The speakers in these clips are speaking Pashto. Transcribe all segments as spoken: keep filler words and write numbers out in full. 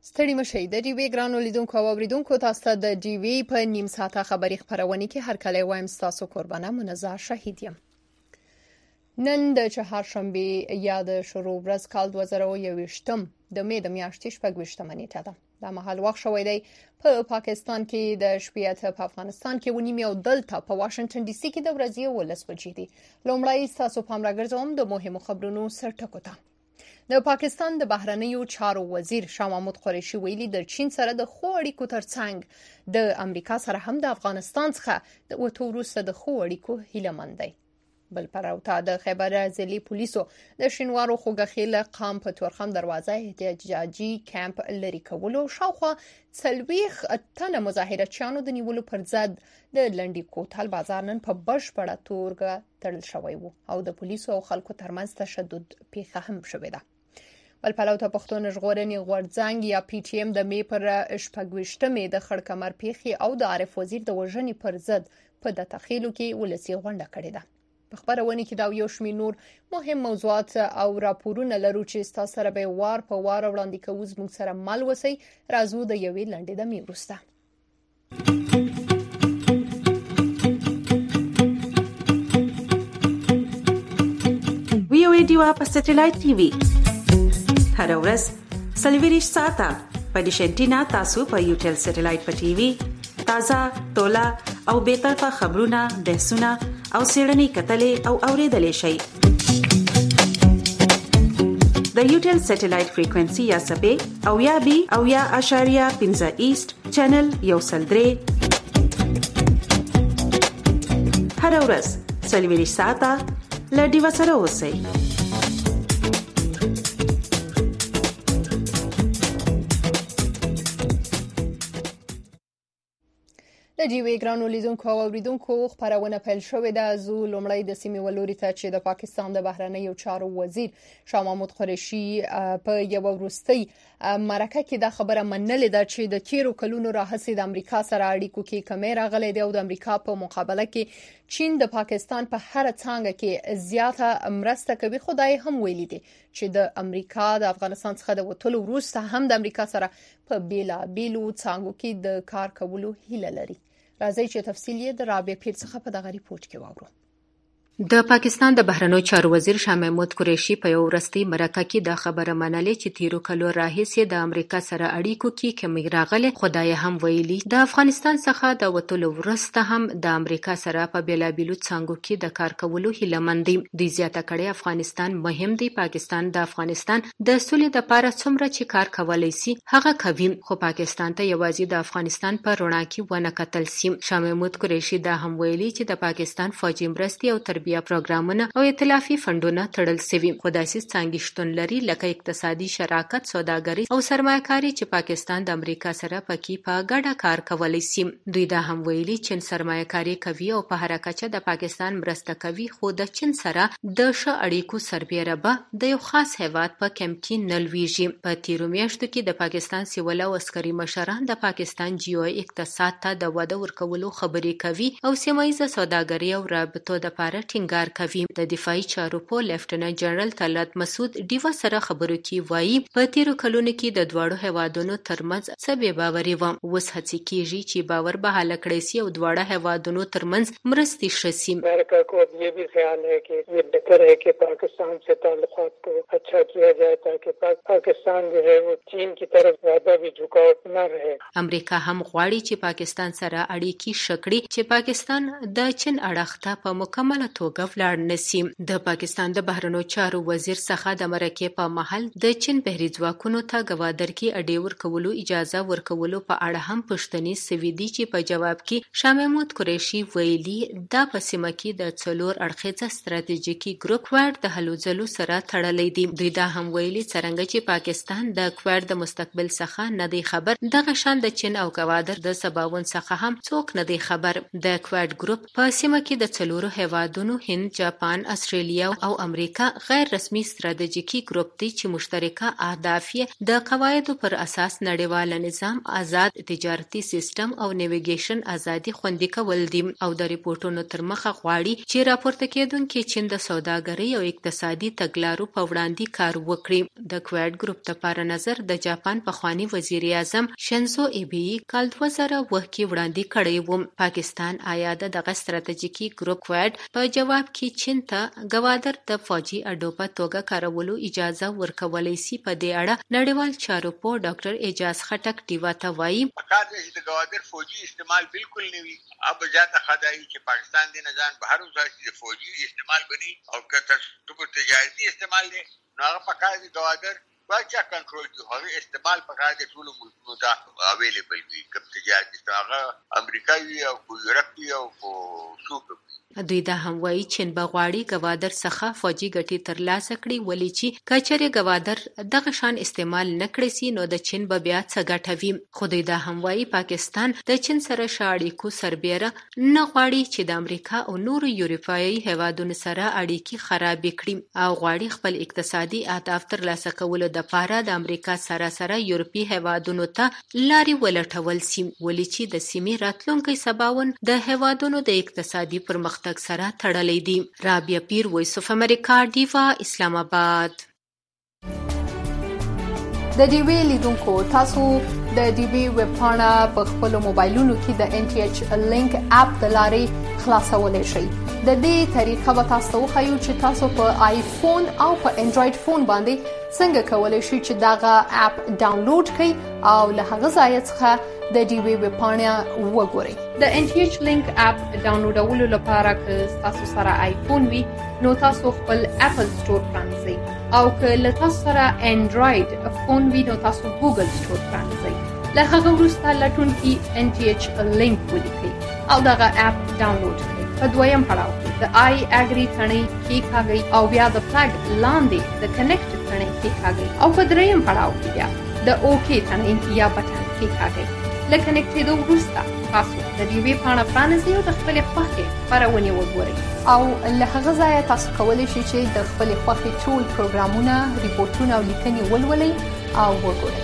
ستړي مشئ د ډي وی ګرانو لیدونکو او اوریدونکو تاسو ته د ډي وی په نیم ساعته خبري خبرونه کې هر کله وایم تاسو قربانه منزه شهید یم. نن د چهارشنبه یا د شروع ورځ کال دوه زره او یوویشتم د مې د میاشتې شپږویشتمه نیټه ده. دا مهال وخت شوی دی په پا پاکستان کې د شپې ته په افغانستان کې ونیمه او دلته په واشنگټن ډي سي کې د ورځې ولس بجې دي. لومړی تاسو پام راګرځوم د مهمو خبرونو سرټکو ته. د پاکستان د بهرنیو چارو وزیر شاه محمود قریشي ویلي د چین سره د خو اړیکو ترڅنګ د امریکا سره هم د افغانستان څخه د وټو وروسته د خو اړیکو هیله مند دی. بل پروته د خیبر ضلعي پولیسو د شینوارو خوګخیل قام په تورخم دروازه احتجاجي کمپ لري کولو شاوخوا څلويخ تنه مظاهرچیانو د نیولو پر ضد د لنډي کوتل بازار نن په بشپړه توګه تړل شوی وو او د پولیسو او خلکو ترمنځ تشدد پیښه هم شوې ده. بل پلوته پښتون ژغورنې غورځنګ یا پی ټی ایم د مې پر شپږویشتمې د خړکمر پیښې او د عارف وزیر د وژنې پر ضد په د تخیلو کې ولسی غونډه کړې ده. په خبرونه کې دا یو شمېر نور مهم موضوعات او راپورونه لرو چې تاسو سره به وار په وار وړاندې کوو. موږ سره مل وسی راځو د یوې لنډې د می وروسته. وی او ای ډیوا په سټلایټ ټي وي هر ورځ سلویریش ساعته په ډیشنټینا تاسو په یوټل سټلایټ په ټي وي تازه تولا او به طرفه خبرونه بحثونه او سیړنی کتلې او اوریدلې شي. د یوټل سټلایټ فریکوئنسي یا سبې او یا بي او یا اشاریه پنځه ایست چینل یو سلدري هر ورځ سلویریش ساعته لډي وسره اوسئ. د ډي وی ګرانو لیدونکو او اوریدونکو خبرونه پیل شوې ده. زو لومړی د سیمې ولوري ته چې د پاکستان د بهرنیو چارو وزیر شاه محمود قریشي په یو وروستي مرکه کې دا خبره منلې ده چې د تیرو کلونو راهیسې د امریکا سره اړیکو کې کمی راغلي دی او د امریکا په مقابله کې چین د پاکستان په هر څانګه کې زیاته مرسته کوي. خدای هم ویلي دي چې د امریکا د افغانستان څخه د وټولو وروسته هم د امریکا سره په بیلا بیلو څانګو کې د کار کولو هیله لري. راځي چې تفصیل یې د رابعه پیر څخه په دغه ریپورت کې واورو. د پاکستان د بهرنیو چارو وزیر شاه محمود قریشي په یو ورستي مرکه کې د خبره منلې چې تیرو کلو راهیسې د امریکا سره اړیکو کې کمی راغلي. خدای هم ویلي د افغانستان څخه د وټولو وروسته هم د امریکا سره په بیلابیلو څانګو کې د کار کولو هیله مند دي. د زیاته کړي افغانستان مهم دی. پاکستان د افغانستان د سولې لپاره څومره چې کار کولای شي هغه کوي، خو پاکستان ته یوازې د افغانستان په رڼا کې ونه کتل شي. شاه محمود قریشي دا هم ویلي چې د پاکستان فوجي مرستې او بیا پروګرامونه او ائتلافي فندونه تړل شوي، خو داسې څانګې شتون لري لکه اقتصادي شراکت، سوداګري او سرمایه‌کاري چې پاکستان د امریکا سره پکې په ګډه کار کولی شي. دوی دا هم ویلي چې سرمایه‌کاري کوي او په هر کچه د پاکستان مرسته کوي، خو د چین سره د ښه اړیکو سربیره به د یو خاص هیواد په کمپ کې نه لویږي. په تیرو میاشتو کې د پاکستان سیول او عسکري مشران د پاکستان جیو اقتصاد ته د وده ورکولو خبرې کوي او سیمه ییزه سوداګري او رابطو لپاره ټینګار کوي. د دفاعي چارو په لیفټننټ جنرال طلعت مسعود ډیوا سره خبرو کې وایي په تیرو کلونو کې د دواړو هیوادونو ترمنځ څه بې باوري و، اوس هڅې کیږي چې باور بحال کړي شي او دواړه هیوادونو ترمنځ مرستې شي. امریکا کو یہ بھی خیال ہے کہ یہ بہتر ہے کہ پاکستان سے تعلقات کو اچھا کیا جائے تاکہ پاکستان جو ہے وہ چین کی طرف زیادہ بھی جھکاؤ نہ رہے. امریکا هم غواړي چې پاکستان سره اړیکې شکړي چې پاکستان د چین اړخ ته په مکمله توګه ولاړ نشي. د پاکستان د بهرنیو چارو وزیر څخه د مرکې په محل د چین بهري ځواکونو ته ګوادر کې اډې ورکولو اجازه ورکولو په اړه هم پوښتنې سوي دي چې په جواب کې شاه محمود قریشي ویلي دا په سیمه کې د څلور اړخیزه ستراتیژیکي ګروپ کواد د هلو ځلو سره تړلې دي. دوی دا هم ویلي څرنګه چې پاکستان د کواد د مستقبل څخه نه دی خبر، دغه شان د چین او ګوادر د سباوون څخه هم څوک نه دی خبر. د کواد ګروپ په سیمه کې د څلورو هیوادونو مشرانو هند، جاپان، استرالیا او امریکا غیر رسمي ستراتیژیکي ګروپ دی چې مشترکه اهداف یې د قواعدو پر اساس نړیوال نظام، آزاد تجارتي سیستم او نیویګیشن ازادي خوندي کول دي. او د ریپورتونو تر مخه غواړي چې راپورته کېدونکي چین د سوداګرۍ او اقتصادي تګلارو په وړاندې کار وکړي. د کویډ ګروپ لپاره نظر د جاپان پخوانی وزیر اعظم شنزو ایبی کال دوه زره اووه کې وړاندې کړی و. پاکستان آیا د دغه ستراتیژیکي ګروپ کویډ په جواب کې چین ته ګوادر د فوجي اډو په توګه کارولو اجازه ورکولی سي؟ په دې اړه نړیوال چارو په ډاکټر اعجاز خټک ډیوا ته وایي د ګوادر فوجي استعمال بالکل نه وي. اب جاته خدای چې پاکستان د نظام بهر وځي فوجي استعمال بني او که تو تجارتي استعمال نه هغه پکای د ګوادر واچا کنټرول کی هغه استعمال پکای د ټول ملکونو ته اویلیبل وي. کوم تجارتي هغه امریکایي او یورپي او څوک. دوی دا هم وایي چین به غواړي ګوادر څخه فوجي ګټې ترلاسه کړي، ولې چې که چېرې ګوادر دغه شان استعمال نه کړی سي نو د چین به بیا څه ګټه وي. خو دوی دا هم وایي پاکستان د چین سره ښه اړیکو سربیره نه غواړي چې د امریکا او نورو یورپایي هیوادونو سره اړیکې خرابې کړي او غواړي خپل اقتصادي اهداف ترلاسه کولو دپاره د امریکا سره سره یورپي هیوادونو ته لارې ولټول سي، ولې چې د سیمې راتلونکی سباون د هیوادونو د اقتصادي پرمختګ تک سره تړلې دي. رابعه پیر، وایس اف امریکا، ډیوا، اسلام آباد. د ډیوی لیدونکو تاسو د ډیوی ویب پاڼه په خپل موبایلونو کې د ان ټي ایچ لینک اپ د لارې خلاصولای شئ. د دې طریقه به تاسو وښیو چې تاسو په آیفون او په انډراید فون باندې څنګه کولای شئ چې دغه اپ ډاونلوډ کړئ او له هغه ځای څخه د ډیوی ویب پاڼه وګورئ. د ان ټي ایچ لینک اپ ډاونلوډولو لپاره که تاسو سره آیفون وي نو تاسو خپل اپل سٹور پرانځئ او که له تاسو سره انډراید فون وي نو تاسو ګوګل سٹور پرانځئ. له هغه وروسته لټونکي ان ټي ایچ لینک ولیکئ او دغه اپ ډاونلوډ کړئ. په دویم پړاو کې د آی اګری تڼۍ کېکاږئ او بیا د فلګ لاندې د کنیکټ تڼۍ کېکاږئ او په دریم پړاو کې بیا د اوکې تڼۍ یا بټن کېکاږئ. له کنیکټېدو وروسته تاسو د ډیوی پاڼه پرانیزئ او د خپلې خوښې خپرونې وګورئ او له هغه ځایه تاسو کولی شئ چې د خپلې خوښې ټول پروګرامونه، ریپورټونه او لیکنې ولولئ او وګورئ.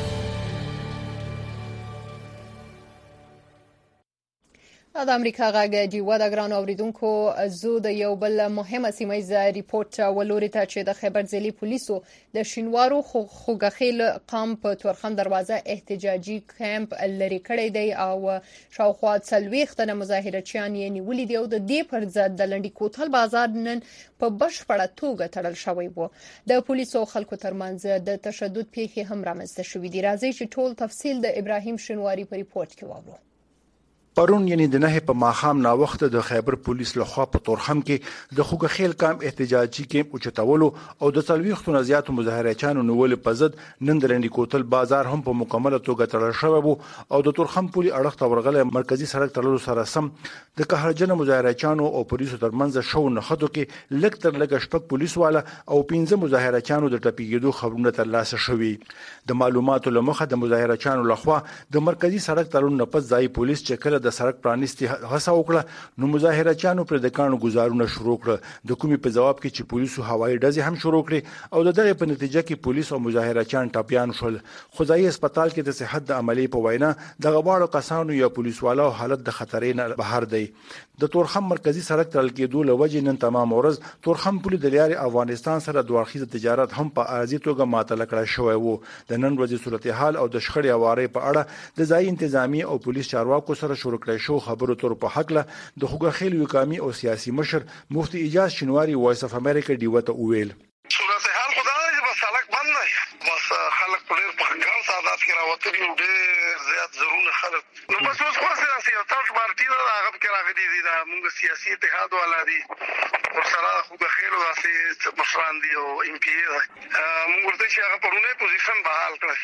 د امریکا غږ ډیوا د ګرانو اوریدونکو زو د یو بل مهمه سیمایي ریپورت ولوري ته چې د خیبر ځلي پولیسو د شینوارو خوګخیل قام په تورخم دروازه احتجاجي کیمپ لري کړی دی او شاوخوا څلوېښت تنه مظاهرچیان یې نیولي دي او د دې پر ضد د لنډي کوتل بازار نن په بشپړه توګه تړل شوی و. د پولیسو خلکو ترمنځ د تشدد پیښې هم رامنځته شوې دي. راځي چې ټول تفصیل د ابراهیم شینواری په ریپورت کې واورو. پرون یعنی د نه په ماخام نا وخت د خیبر پولیس لخوا په تورخم کې د خوګخیل کام احتجاجي کیمپ اوچتولو او د څلوېښتو نه زیاتو مظاهرچیانو نیول په ضد نن د لنډي کوتل بازار هم په مکمله توګه تړل شوی و او د تورخم پولي اړخ ته ورغله مرکزی سړک تړلو سره سم د قهرجن مظاهرچیانو او پولیسو ترمنځ شو نه خدو کې لک تر لګ شپږ پولیس والا او پنځه مظاهرچیانو د ټپیګېدو خبرونه ترلاسه شوي. د معلوماتو لمخه د مظاهرچیانو لخوا د مرکزی سړک تړلو نه پس ځای پولیس چې کله د سړک پرانیستي هڅه وکړه نو مظاهرچیانو پر د کانو گزارونه شروع کړ. د کومي په جواب کې چې پولیسو هوایي ډزې هم شروع کړې او د دغه په نتیجه کې پولیس او مظاهرچیان ټاپیان شول. خدای هسپتال کې د صحت د عملی په وینا د غواړو کسانو یا پولیسوالو حالت د خطرې نه بهر دی. د تورخم مرکزی سړک تړل کېدو لوجې نن تمام ورځ تورخم پولي د لارې افغانستان سره دوه اړخیز تجارت هم په ارزي توګه معطل کړی شوی وو. د نن ورځې صورتحال او د شخړې اوارې په اړه د ځای انتظامی او پولیس چارواکو سره شروع کړی شو خبرو تر په حق له د خوګخیل وکامي او سیاسي مشر مفتي اعجاز شینواری وایس اف امریکا ډیوا ته وویل صورتحال خدای دې بس سړک بند نه بس خلک په ډېر په ګڼ تعداد کې راوتلي او ډېر زیات زرونه خلک نو بس اوس خو سیاسي او تاسو پارټي دا هغه کې راغلي دي دا موږ سیاسي اتحاد والا دي او سره خوګخیل واسي مشران دي او ام پی موږ ورته چې هغه پرونه پوزیشن بحال کړی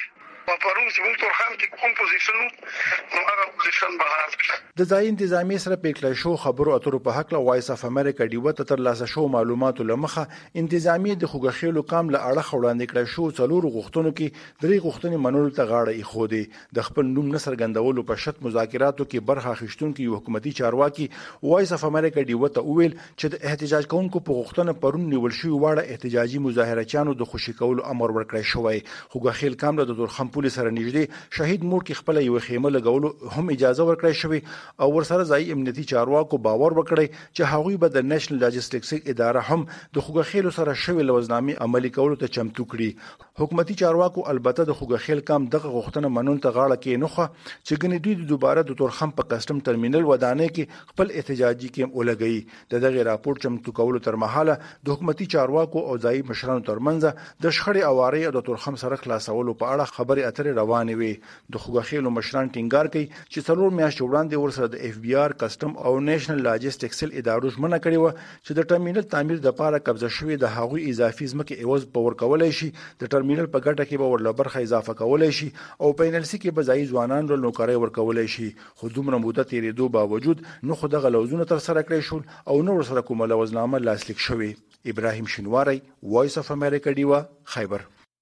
په پرون چې موږ تورخم کې کوم پوزیشن نو هغه پوزیشن بحال د ځای انتظامی سره پېکله شو خبرو اترو په حق له وایس اف امریکا ډیو ته تر لاسه شو معلوماتو لمخه انتظامی د خوګخېلو کام له اړه وړاندې کړی شو څلور غوښتنو کې درې غوښتنې منلو ته غاړه ایښودې د خپل نوم نه څرګندولو په شرط مذاکراتو کې برخه اخیستونکي یو حکومتي چارواکي وایس اف امریکا ډیو ته وویل چې د احتجاج کوونکو په غوښتنه پرون نیول شوی واړه احتجاجي مظاهرچیانو د خوشي کولو امر ورکړی شوی خوګخېل کام له د تورخم پولیس سره نږدې شهید موړ کې خپل یو خیمه لګولو هم اجازه ورکړی شوی او ورسره ځای امنیتي چارواکو باور وکړی چې هغوی به د نېشنل لاجستیکس اداره هم د خوګخېلو سره شوی لوزنامې عملي کولو ته چمتو کړي حکومتي چارواکو البته د خوګخېل کام دغه غوښتنه منون ته غاړه کې نوخه چې ګنې دوی د دوباره د تورخم په کسټم ټرمینل ودانې کې خپل احتجاجي کیم ولګي د دغه راپور چمتو کولو تر مهاله د حکومتي چارواکو او ځای مشرانو ترمنځ د شخړې اواري او د تورخم سره خلاصولو په اړه خبرې اترې روانې وي د خوګخېلو مشران ټینګار کوي چې څلور میاشتې وړاندې ورسره د اف بي آر کسټم او نېشنل لاجستیکس ادارو ژمنه کړې و چې د ټرمینل تعمیر د لپاره قبضه شوی د هغوی اضافي ځمکې عوض په ورکولای شي د ټرمینل په ګټه کې به ورله برخه اضافه کولای شي او په ان ال سي کې به ځای ځوانان له نوکرۍ ورکولای شي خو دومره موده تیرېدو باوجود نو خو دغه لوزونه تر سره کړی شول او نو ورسره کومه لوزنامه لاسلیک شوی ابراهیم شینواری وایس اف امریکا ډیوا خیبر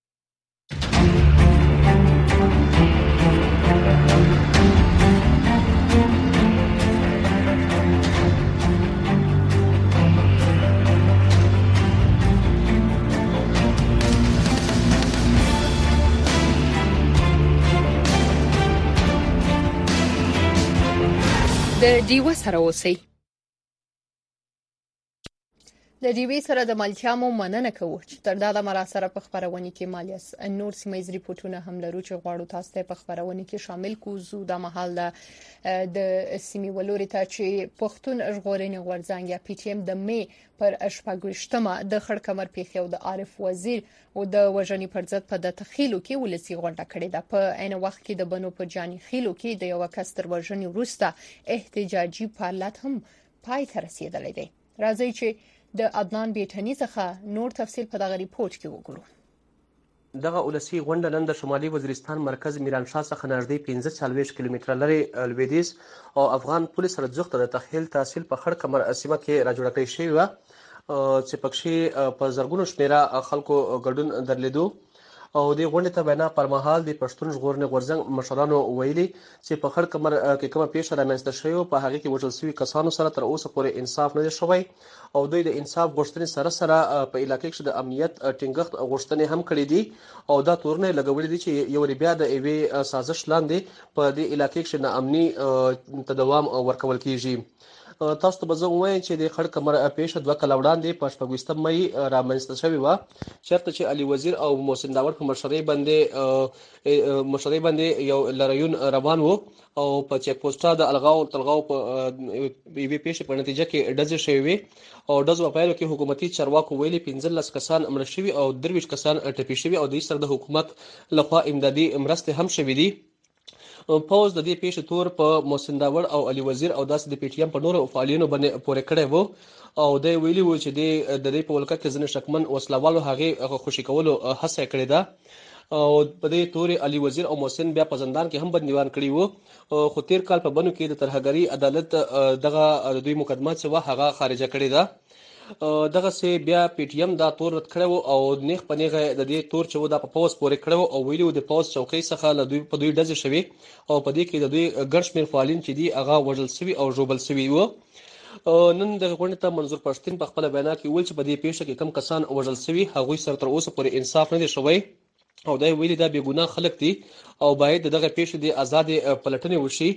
د ډیوه سره اوسئ د ډیوی سره د ملتیامو مننه کوو چې تر دا د مراسره په خبرونه کې مالیاس نور سیمایي ریپورتونه هم لرو چې غواړو تاسو ته په خبرونه کې شامل کوزو د محل د سیمې ولوري ته چې پښتون ژغورنې غورځنګ یا پی ټی ایم د می پر اشپاګشتمه د خړکمر پیښو د عارف وزیر او د وژنې پر ضد په د تخیلو کې ولسی غونډه کړې ده په عین وخت کې د بنو په جاني خیلو کې د یو کس تر وژنې وروسته احتجاجي فعالیت هم پای ته رسیدلی دی راځي چې د عدنان بیٹنی څخه نور تفصیل په دغه ریپورت کې وګورو دغه ولسی غونډه نن د شمالي وزیرستان مرکز میرانشاه څخه نږدې پنځه څلوېښت کیلومتره لرې لویدیځ او افغان پولیس سره ځخته د تخیل تحصیل په خړ کمر سیمه کې راجوړه کړې شوې و چې پکې په زرګونو شمیره خلکو ګډون درلیدو او د غونډې ته وینا پر مهال د پښتون ژغورنې غورځنګ مشرانو ویلي چې په خړ کمر کې کومه پیښه رامنځته شوې په هغه کې وژل شوي کسانو سره تر اوسه پورې انصاف نه دی شوی او دوی د انصاف غوښتنې سره سره په علاقې کې د امنیت ټینګښت غوښتنې هم کړې دي او دا تورنه لګولې دي چې یو بیا د ایوي سازش لاندې په دې علاقې کې د امني تداوم ورکول کیږي تاسو ته به زه وایم چې د خړ کمر پیښه دوه کال وړاندې په شپږویشتم مې رامنځته شوې وه چېرته چې علي وزیر او محسن داور په مشرۍ باندې مشرۍ باندې یو لاریون روان وو او په چیک پوسټا د الغاو تلغاو په یوې پیښې په نتیجه کې ډزې شوې وې او ډزو په پیل کې حکومتي چارواکو ویلي پنځلس کسان مړه شوي او درویشت کسان ټپي شوي او د سر د حکومت لخوا امدادي مرستې هم شوې دي پوز د دې پیښې تور په محسن داور او علي وزیر او داسې د پی ټی ایم په نورو فعالینو باندې پورې کړی وو او د ویلي وو چې د د دې په ولکه کې ځنې شکمن وسلوالو هغه خوشي کولو هڅه کړې ده او په دې تورې علي وزیر او محسن بیا په زندان کې هم بندیوان کړي وو خو تیر کال په بنو کې د ترهګری عدالت دغه دوی مقدمه چې وا هغه خارجه کړې ده دغه سي بیا پی ټی ایم دا تور رد کړو او نیغ پنیغه د دې تور چې و د پاوس پورې کړو او ویلو د پاوس چوکۍ څخه له دوی په دوی ډزې شوی او په دې کې د دوی ګرشمیر فعالین چې دی هغه وژل شوی او ژوبل شوی وو نن د غونډې ته منظور پښتين په خپل بیان کې ویل چې په دې پیښه کې کم کسان وژل شوی هغه سره تر اوسه پورې انصاف نه دی شوی او دا ویلي دا بې ګناه خلک دي او باید دغه پیښې د آزاد پلټنې وشي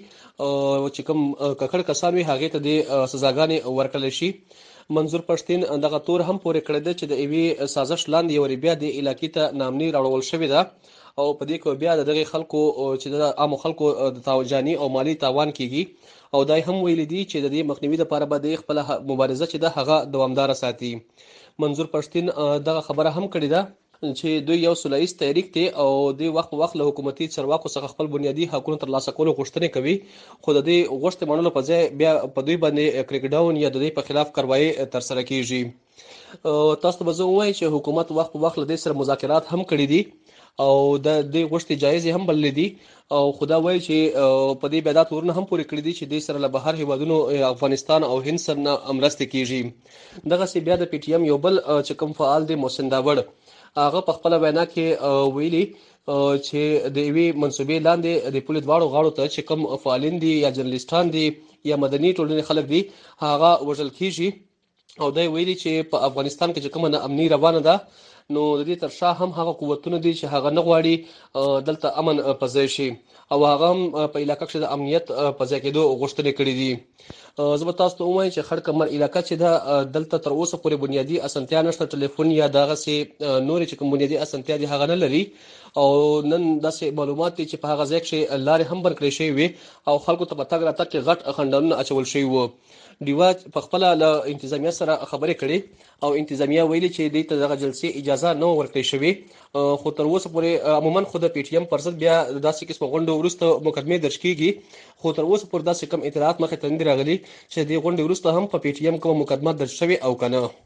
چې کوم ککړ کسان وي هغه ته د سزاګانې ورکړل شي منظور پښتين دغه تور هم پورې کړی دی چې د ایوي سازش لاندې یو بیا د علاقې ته نامني راوړل شوی ده او په دې کې بیا دغه خلکو چې د عام خلکو د تاوجانی او مالی تاوان کیږي او دای هم ویل دي چې د دې مخنیوي لپاره به د خپل مبارزه چې د هغه دوامدار ساتي منظور پښتين دغه خبره هم کړې ده چې دوی یو سولهییز تحریک دی او د وخت په وخت له حکومتي چارواکو څخه خپل بنیادي حقوقو ترلاسه کولو غوښتنې کوي خو د دې غوښتنې منلو په ځای بیا په دوی باندې کریک ډاون یا د دوی په خلاف کاروایی تر سره کیږي تاسو به زه وایم چې حکومت وخت په وخت له دې سره مذاکرات هم کړي دي او د دې غوښتي جایزې هم بللې دي او خدا وایي چې په دې بیا دا تورونه هم پورې کړی دي چې د سره له بهر هیوادونو افغانستان او هند سره مرستې کیږي. دغه سی بیا د پی ټی ایم یو بل چې کوم فعال دی محسن داوړ هغه په خپل وینا کې ویلي چې د ایوي منسوبې لاندې د پولیس دواړو غاړو ته چې کوم فعالین دي یا جرنالستان دي یا مدني ټولنې خلک دي هغه وژل کیږي او دا ویلي چې په افغانستان کې چې کومه ناامني روانه ده نو د دې تر شا هم هغه قوتونه دي چې هغه نه غواړي دلته امن په ځای شي او هغه هم په علاقې کې د امنیت په ځای کېدو غوښتنې کړې دي. زه به تاسو ته ووایم چې خړ کمر علاقې چې ده دلته تر اوسه پورې بنیادي اسانتیا نشته، ټلیفون یا دغسې نورې چې کوم بنیادي اسانتیا دي هغه نه لري او نن داسې معلومات دي چې په هغه ځای کې لارې هم بند کړې شوې وي او خلکو ته په تګ راتګ کې غټ خنډونه اچول شوي وو. ډیوا په خپل له انتظامیه سره خبرې کړې او انتظامیه ویلي چې دې ته دغه جلسې اجازه نه ورکړې شوې خو تر اوسه پورې عموما خو د پی ټی ایم پر ضد بیا داسې قسمه غونډو وروسته مقدمې درج کیږي خو تر اوسه پورې داسې کم اطلاعات مخې ته نه دي راغلي چې دې غونډې وروسته هم په پی ټی ایم کومه مقدمه درج شوې او که نه.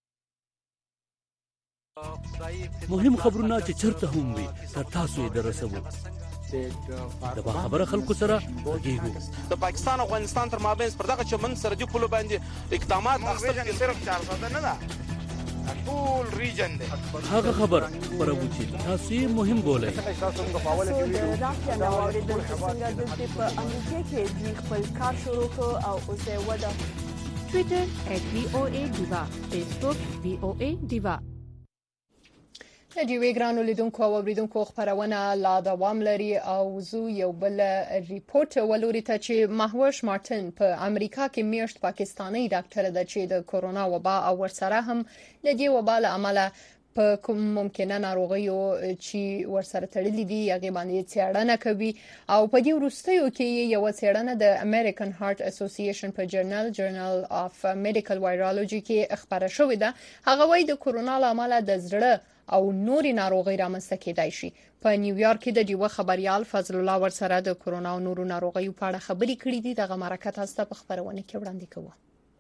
مهم خبرونه چې چرته هم وي تر تاسو یې دررسوو. د باخبره خلکو سره غږیږو. د پاکستان او افغانستان تر مابین پر دغه چمن سرحدي پولو باندې اقدامات اخیستل کېږي. صرف چارسده نه ده، ټول ریجن دی. هغه خبر خپروو چې تاسو یې مهم بولئ. د رافیا نه واورېدل چې څنګه دلته په امریکا کې دوی خپل کار شروع کړ او اوس یې وده. ټویټر ایټ وی او ای ډیوا، فیسبوک وی او ای ډیوا. د جیوی ګرانو لیدونکو او اوریدونکو خبرونه لا دوام لري او زو یو بل ریپورت ولوري ته چې مهوش مارټن په امریکا کې میاشت پاکستانی ډاکټر د چې د کورونا وبا او ورسره هم د دې وبا له امله په کوم ممکنه ناروغیو چې ورسره تړلې دي هغه باندې څېړنه کوي او په دې وروستیو کې یو څېړنه د امریکن هارت اسوسییشن په جرنل جرنل اف میډیکل وایرولوژي کې خبره شوې ده. هغه وايي د کورونا له امله د زړه او نوري ناروغي رامنځته کېدای شي. په نیویارک کې د دیوه خبريال فضل الله ورسره د کورونا او نورو ناروغیو په اړه خبرې کړې دي. دغه مرکه تاسو ته په خبرونه کې وړاندې کوو.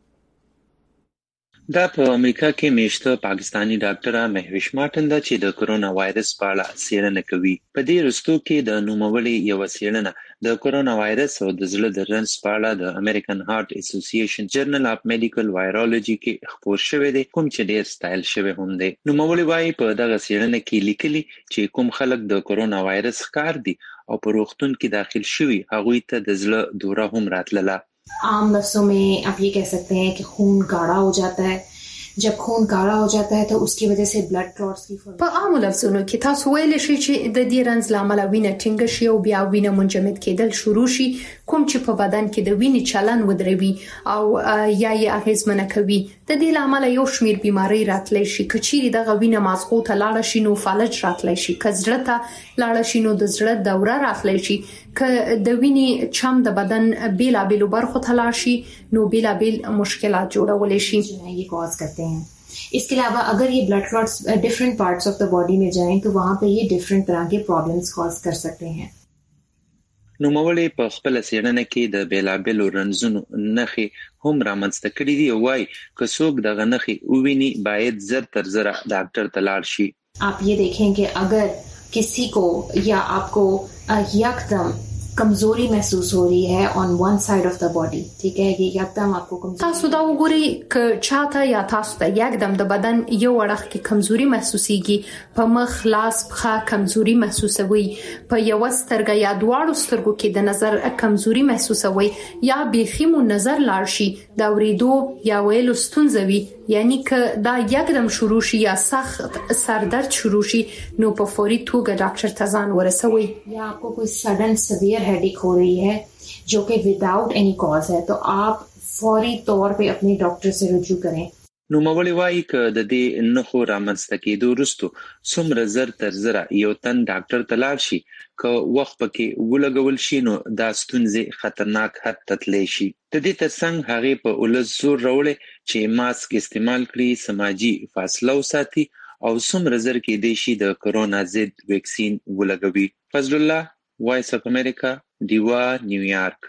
دا په امریکا کې میشته پاکستانی ډاکټر مهوش مارټن دا چې د کورونا وایرس په اړه څېړنه کوي. په دې وروستو کې د نوموړي یو څېړنه د کورونا وایرس او د زړه د رنځ په اړه د امریکن هارت اسوسییشن جرنل اف میډیکل وایرولوژي کې خپور شوی دی، کوم چې ډېر سټایل شوی هم دی. نوموړي وايي په دغه څېړنه کې لیکلي چې کوم خلک د کورونا وایرس ښکار دي او په روغتون کې داخل شوي هغوی ته د زړه دوره هم راتلله. عام लफ्जों में आप ये कह सकते हैं कि खून गाढ़ा हो जाता है. जब खून गाढ़ा हो जाता है तो उसकी वजह से ब्लड क्लॉट्स की په عام لفظونو کې تاسو ویل شئ چې د دې رنځ لامل وینه ټینګ شي او بیا وینه منجمد کېدل شروع شي، کوم چې په بدن کې د وینې چلن ودروي او یا یې اغیزمنه کوي. د دې لامل یو شمیر بیماری راتلی شي. کچېری دغه وینه مازغو ته لاړ شي نو فلج راتلی شي، کزړه ته لاړ شي نو د زړه دوره راتلی شي، ک د وینې چم د بدن بیلا بیلو برخو ته لاړ شي نو بیلا بیل مشکلات جوړولای شي. ये कॉज करते हैं. इसके अलावा अगर ये blood clots different parts of the body में जाएं तो वहां पे ये डिफरेंट तरह के प्रॉब्लम्स कॉज कर सकते हैं. نوموړي په خپل څېړنه کې د بیلابیلو رنځونو نښې هم رامنځته کړي دي او وايي که څوک دغه نښې وویني باید زر تر زره ډاکټر ته لاړ شي. आप ये देखें कि अगर किसी को या आपको यकदम कमजोरी महसूस हो रही है on one side of the body, ठीक है, ये एकदम आपको कमजोरी تاسو دا وګورئ ک چاته یا تاسو ته یکدم د بدن یو اړخ کې کمزوري محسوسيږي، په مخ لاس پخه کمزوري محسوسوي، په یو سترګه یا دواړو سترګو کې د نظر کمزوري محسوسوي یا بيخي مو نظر لاړ شي، دا ورېدو یا ویلو ستونزه وي، یعنی که دا یکدم شروع شي یا سخت سردرد شروع شي نو په فوري توګه ډاکټر ته ځان ورسوي. یا आपको कोई सडन سیویر हेडेक हो रही है जो कि विदाउट एनी कॉज है तो आप फौरी तौर पे अपने डॉक्टर से रुजू करें. نوموړي وايي که د دې نښو رامنځته کېدو وروسته څومره زر تر زره یو تن ډاکټر ته لاړ شي، که وخت پکې ولګول شي نو دا ستونزې خطرناک حد ته تللی شي. د دې ترڅنګ هغې په ولس زور راوړی چې ماسک استعمال کړي، سماجي فاصله وساتي او څومره زر کېدای شي د کرونا ضد ویکسین ولګوي. فضل الله، وایس اف امریکا، دیوا، نیویارک.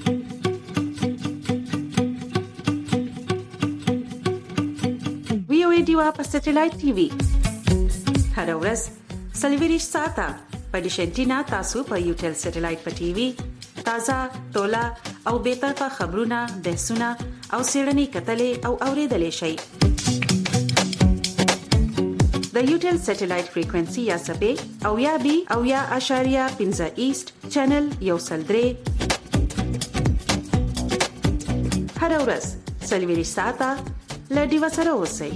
وی او ای ډیوا په سټلایټ ټي وي هر ورځ سلویریش ساعته په ډیشنټینا تاسو په یوټل سټلایټ په ټي وي تازه تولا او بیطرفه خبرونه بحثونه او سیړنی کتلې او اوریدلې شي د یوټل سټلایټ فریکوئنسي یا سبې او یا بي او یا اشاریه پنځه ایست چینل یو سلدري هر ورځ سلویریش ساعته لډي وسره اوسئ.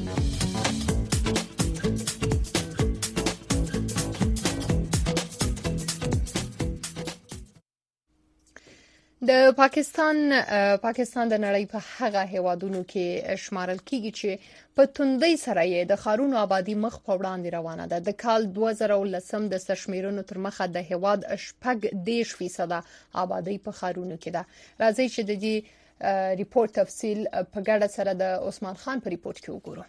د پاکستان پاکستان د نړۍ په هغه هیوادونو کې شمارل کیږي چې په توندۍ سره یې د ښارونو آبادی مخ په وړاندې روانه ده. د کال دوه زره ولسم د سرشمیرونو تر مخه د هیواد شپږ دېرش فیصد آبادی په ښارونو کې ده. راځي چې د دې ریپورت تفصیل په ګډه سره د عثمان خان په ریپورت کې وګورو.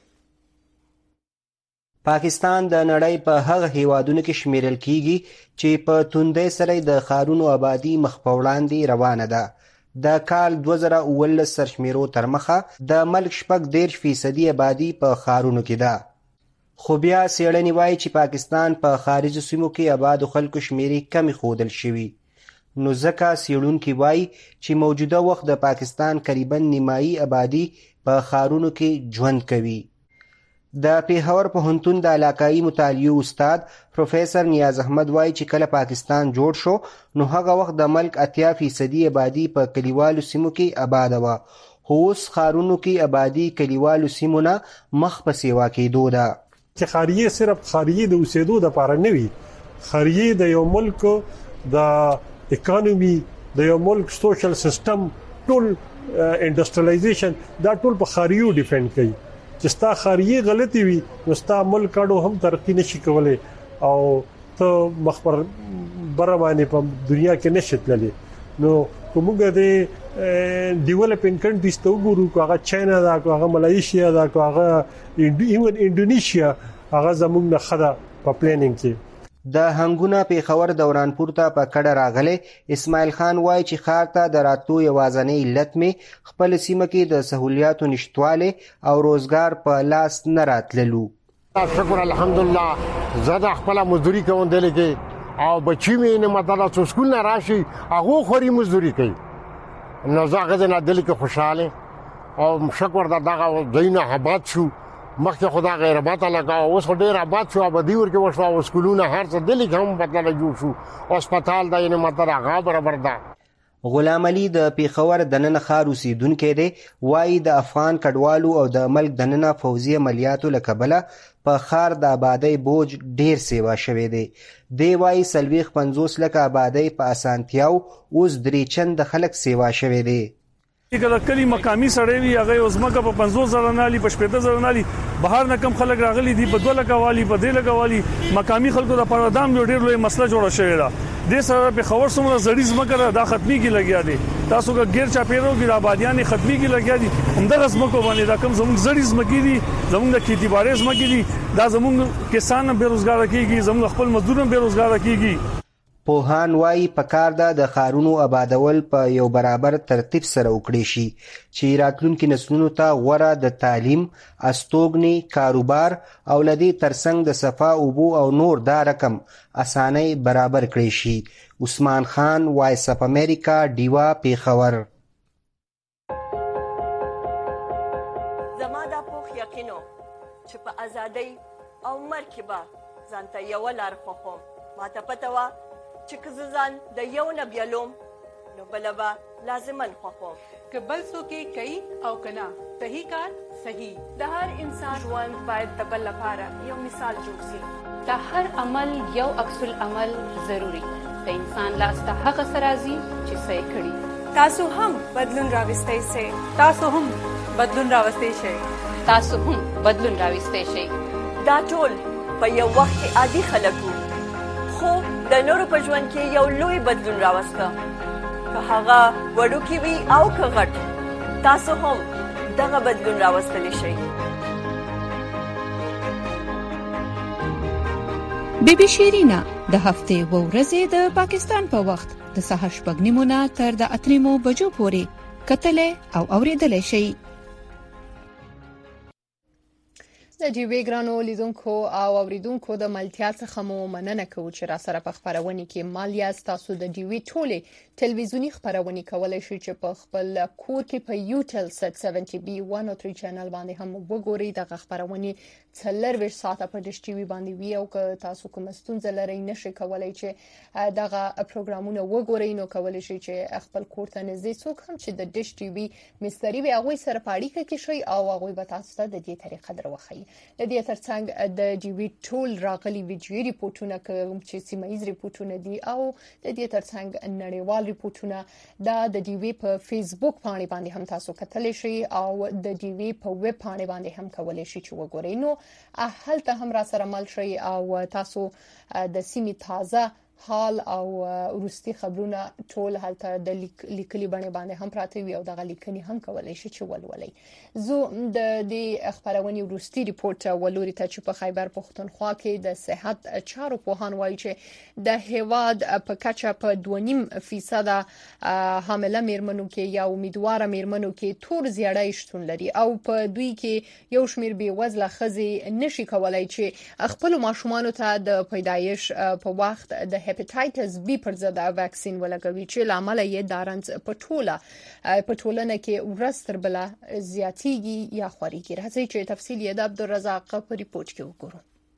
پاکستان د نړۍ په هغه هیوادونو کې شمیرل کیږي چې په توندۍ سره د ښارونو آبادی مخ په وړاندې روانه ده. د کال دوه زره اوولس سرشمیرو تر مخه د ملک شپږ دېرش فیصدي آبادی په ښارونو کې ده. خو بیا څېړنې وایي چې پاکستان په خارجي سیمو کې آبادو خلکو شمیرې کمې ښودل شوي. نو ځکه څېړونکي وایي چې موجوده وخت د پاکستان قریبا نیمایي آبادی په ښارونو کې ژوند کوي. د پیښور پوهنتون د علاقايي مطالعو استاد پروفیسر نیاز احمد وایي چې کله پاکستان جوړ شو نو هغه وخت د ملک اتیا فیصدي آبادی په کلیوالو سیمو کې آباد وه، خو اوس ښارونو کې آبادی کلیوالو سیمو نه مخ په سیوا کېدو ده. چې خاریه صرف خاریه د اوسېدو دپاره نه وي، خاریه د یو ملک د اکانومي د یو ملک سوشل سیستم ټول انډستریالایزیشن دا ټول په خاریو ډیپند کوي. چې ستا خاریه غلطي وي نو ستا ملک اډو هم ترقی نشي کولای او ته مخبر بره باندې په دنیا کې نشي تللی. نو کومګه د ډیولپینګ کنټریز ته وګورو، هغه چاینا دا، هغه ملایشیا دا، هغه ایون انډونیشیا، هغه زموږ نه خدا په پلانینګ کې. د هنګونه پیښور دورانپور ته په کډه راغلی اسماعیل خان وایي چې ښار ته د راتلو یوازینۍ علت مې خپل سیمه کې د سهولیاتو نشتوالی او روزګار په لاس نه راتللو. شکر الحمدلله زه د خپله مزدوري کوم دلې کې او بچي مې نه مطلب څو سکول نه راشي هغو خوري مزدوري کوي. نو زه هغه ځای نه دلې کې خوشحاله او شکر د دغه ځایونه آباد شو. مخکې خدا غیر آباد لگا اوس ډیر آباد شو، آبادی ورکه وشو او سکولونه هر څه دلی هم بدل جوړ شو، هسپتال دا یې مطلب هغه برابر ده. غلام علي د پیښور د نن ښار اوسیدونکی دی، وایي د افغان کډوالو او د ملک د ننه پوځي عملیاتو له کبله په ښار د آبادۍ بوج ډیر سیوا شوی دی. دی وایي څلوېښت پنځوس لکه آبادۍ په اسانتیاو اوس درې چنده خلک سیوا شوی دی. کله کلی مقامی سړی وي هغه اوسمګه په پنځوس زره نالي په شپږ زره نالي بهر نه کم خلک راغلي دي په دوه لکه والی په دې لکه والی مقامی خلکو د پردام یو ډیر لوی مسله جوړه شوې ده. د سره په خبر سمره زړی زمکه دا ختمي کې لګیا دي، تاسو که غیر چاپیرو کې د آبادیان ختمي کې لګیا دي همدغه زمکو باندې دا کم زموږ زړی زمکی دي، زموږ د کھیتی باړې زمکی دي، دا زموږ کسان بیروزګار کیږي، زموږ خپل مزدور بیروزګار کیږي. پوهان وایي پکار ده د ښارونو آبادول په یو برابر ترتیب سره وکړي شي چې راتلونکي نسلونو ته غوره د تعلیم، استوګنې، کاروبار او له دې ترڅنګ د صفا اوبو او نور دا رقم اسانۍ برابر کړي شي. عثمان خان، وایس اف امریکا، ډیوا، پیښور. زما دا پوخ یقینو چې په ازادۍ او مرګ کې به ځان ته یوه لار خوښوم. ما ته پته وه چې که زه ځان د یو نه بیلوم نو بله به لازماً خوښوم. که بل څوک یې کوي او که نه، صحیح کار صحیح. د هر انسان ژوند باید د بل لپاره یو مثال جوړ شي. د هر عمل یو عکس العمل ضروري. د انسان لاس ته هغه څه راځي چې څه یې کړي. تاسو هم بدلون راوستی شئ. تاسو هم بدلون راوستی شئ. تاسو هم بدلون راوستی شئ. دا ټول په یو وخت کې عادي خلک وو، خو د نورو په ژوند کې یو لوی بدلون راوسته. که هغه وړوکی وي او که غټ، تاسو هم دغه بدلون راوستلی شئ. بی بی شیرینا د هفتې و ورځې د پاکستان په وخت د سهار شپږ نیمو نه تر د اتو نیمو بجو پورې کتلې او اوریدلې شئ. د جیوی ګرانو لیدونکو او اوریدونکو د ملتیا څخه مو مننه کوو چې را سره په خبرونه کې مالیا تاسو د جیوی ټوله ټلویزیونی خبرونه کولای شئ چې په خپل کور کې په یوټل ست سبعین بی one oh three چینل باندې هم وګورئ. د خبرونه څلور ساعته په ډیش ټي وي باندې وی او که تاسو کوم ستونزه لرئ نشئ کولای چې دغه پروګرامونه وګورئ نو کولای شئ چې خپل کور ته نږدې څوک هم چې د ډیش ټي وي مستری وي هغه سره پاړیکه کې شي او هغه به تاسو ته د دې طریقه دروخی. د دې ترڅنګ د جیوی ټول راغلي ویډیو ریپورتونه کوم چې سیمایز ریپورتونه دي او د دې ترڅنګ نړیوال ریپورتونه د جیوی په فیسبوک باندې باندې هم تاسو کتلی شئ او د جیوی په ویب باندې باندې هم کولای شئ چې وګورئ. نو هلته هم را سره مل شئ او تاسو د سیمې تازه حال او ورستي خبرونه ټول هلته د لیکلي باندې باندې هم پراته وي او د لیکني هم کولای شي چې ولولي. زه د دې خبرونه ورستي ریپورت ولوري ته چې په خیبر پختونخوا کې د صحت چارو پوهان وایي چې د هواد په کچه په دوه نیم فیصد حامله میرمنو کې یا امیدواره میرمنو کې تور زیړی شتون لري او په دوی کې یو شمیر بې وزله ښځې نشي کولای چې خپل ماشومان ته د پیدایش په وخت د هپاتایتس بی پر ضد واکسین ولګوي چې لامل یې دارنس په ټوله په ټولنه کې ورستر بل زیاتیږي یا خوريږي. راځي چې تفصیل یې د عبدالرزاق په ریپورت کې وګورو.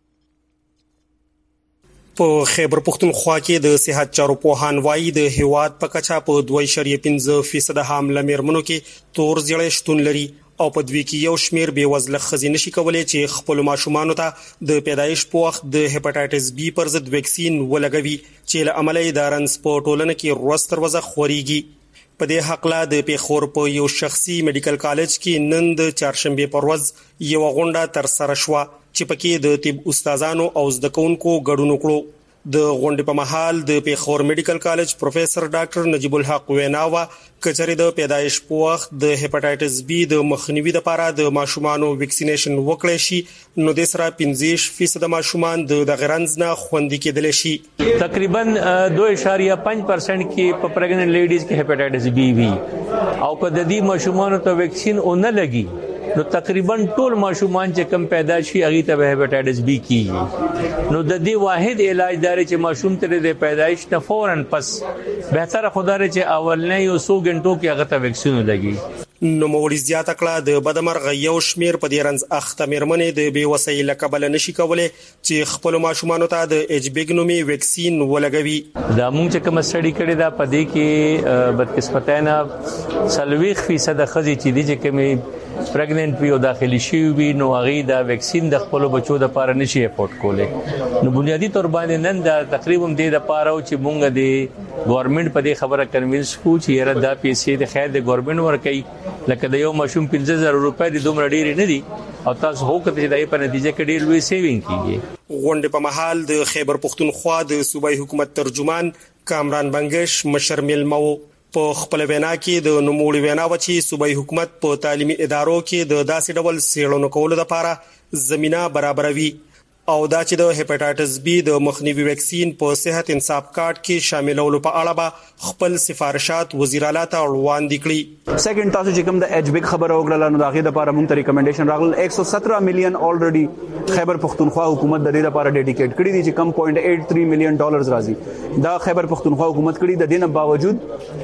په خیبر پختونخوا کې د صحت چارو پوهان وایي د هواد په کچا په دوه اعشاریه پنځه فیصد حامله میرمنو کې تور زیړی شتون لري او په دوی کې یو شمیر بې وزله ښځې نشي کولای چې خپل ماشومان ته د پیدایش په وخت د هپاتایتس بی پر ضد واکسین ولګوي چې له عمله د رنس په ټولنه کې روستر وزه خوريږي. په دې حق لا د پیښور په یو شخصي میډیکل کالج کې نن د چهارشنبه پر ورځ یو غونډه تر سره شو چې پکې د طب استادانو او زده کوونکو ګډون وکړو. د غونډې په مهال د پیښور میډیکل کالج پروفیسور ډاکټر نجیب الحق ویناوه کچري د پیدایش په وخت د هپاتایتس بی د مخنیوي لپاره د ماشومانو ویکسینیشن وکړي شي نو د سره پنځه فیصد ماشومان د غرنز نه خوندي کېدل شي. تقریبا دوه اعشاریه پنځه پرسنټ کې په پرګننټ لیډیز کې هپاتایتس بی وی او په د دې ماشومانو ته ویکسین اون لګي نو تقریبا ټول ماشومان چې کم پیدا شي هغه ته هپاتایتس بی کیږي. نو د دې واحد علاج دی چې ماشوم ته د پیدایش نه فورن پس بهتره خدای چې اولنې یو څو غنټو کې هغه ته ویکسین ولګي. نو موري زیاته کړه د بدمرغ یو شمیر په دې رنز اخته میرمنې د بي وسایل قبل نشي کولای چې خپل ماشومان ته د ایچ بیګنومي ویکسین ولګوي. دا موږ چې کوم سټډي کړی دا په دې کې بدقسمتانه سلويخ فیصد خزي چې دي چې کومي پرګننټ وی او داخلي شي وي نو هغه دا ویکسین د خپل بچو د لپاره نشي افورد کولای. نو بنیادی تور باندې نن دا تقریبا د لپاره چې مونږ د ګورنمنت په دې خبره کنوینس کو چې یره دا پیسې د خیر د ګورنمنت ورکړي لکه د یو ماشوم پنځه زره روپۍ د دومره ډیر نه دي او تاسو هو کته چې دای په نتیجه کې ډیر لوی سیوینګ کیږي. غونډه په محل د خیبر پختونخوا د صوبایي حکومت ترجمان کامران بنگش مشرمل مو په خپل وینا کې د نوموړي وینا وچی صوبایي حکومت په تعلیمي ادارو کې د داسې ډول سیړنو کولو لپاره زمينه برابروي او دا چې د هپاتایتس بی د مخنیوي ویکسین په صحت انصاف کارت کې شاملولو په اړه به خپل سفارشات وزیر اعلی ته وړاندې کړي. سیکنډ تاسو چې کوم د ایچ بیگ خبره وکړه نو داغه لپاره موږ ته ریکمنډیشن راغل ایک سو ستره میلیون الریډي خیبر پختونخوا حکومت د دې لپاره ډیډیکیټ کړی دي چې کم صفر پوینټ اټ تھری میلیون ډالرز راځي. دا خیبر پختونخوا حکومت کړی د دې نه باوجود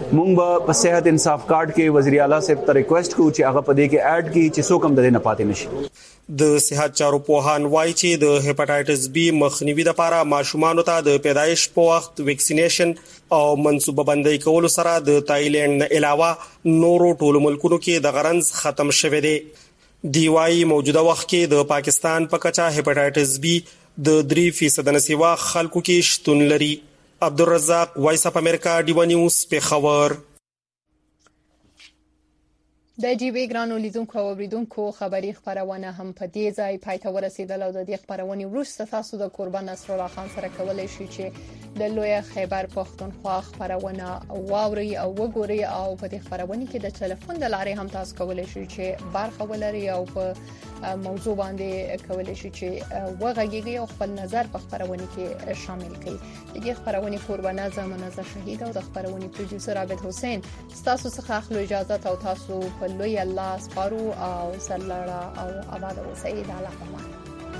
موږ په صحت انصاف کارت کې وزیر اعلی صاحب ته ریکوست کوو چې هغه په دې کې اډ کړي چې څوک هم د دې نه پاتې نشي. د صحت چارو پوهان وایي چې د هپاتایتس بی مخنیوي لپاره ماشومان ته د پیدایش په وخت ویکسینیشن او منصوبه بندي کول سره د تایلند نه علاوه نورو ټولو ملکونو کې د غرنز ختم شوه دی. دی وايي موجوده وخت کې د پاکستان په کچا هپاتایتس بی د درې فیصد نه سیوا خلکو کې شتون لري. عبدالرزاق وایس اپ امریکا ډیو نیوز په خبر. د جیوی ګرانو لیدونکو او اوریدونکو خبری خبرونه هم په دې ځای پای ته ورسیدل او د دې خبرونه وروسته تاسو د قربان نصر الله خان سره کولای شئ چې د لوی خیبر پختونخوا خبرونه واوري او وګوري او په دې خبرونه کې د ټلیفون د لارې هم تاسو کولای شئ چې برخه ولري او په موضوع باندې کولای شئ چې وغږیږئ او خپل نظر په خبرونه کې شامل کړئ. د دې خبرونه قربان زمانه شهید او د خبرونه پروډوسر عابد حسین تاسو څخه اخلو اجازه او تاسو په لوی الله سپارو او سرلړه او آباد اوسئ. د الله په امان.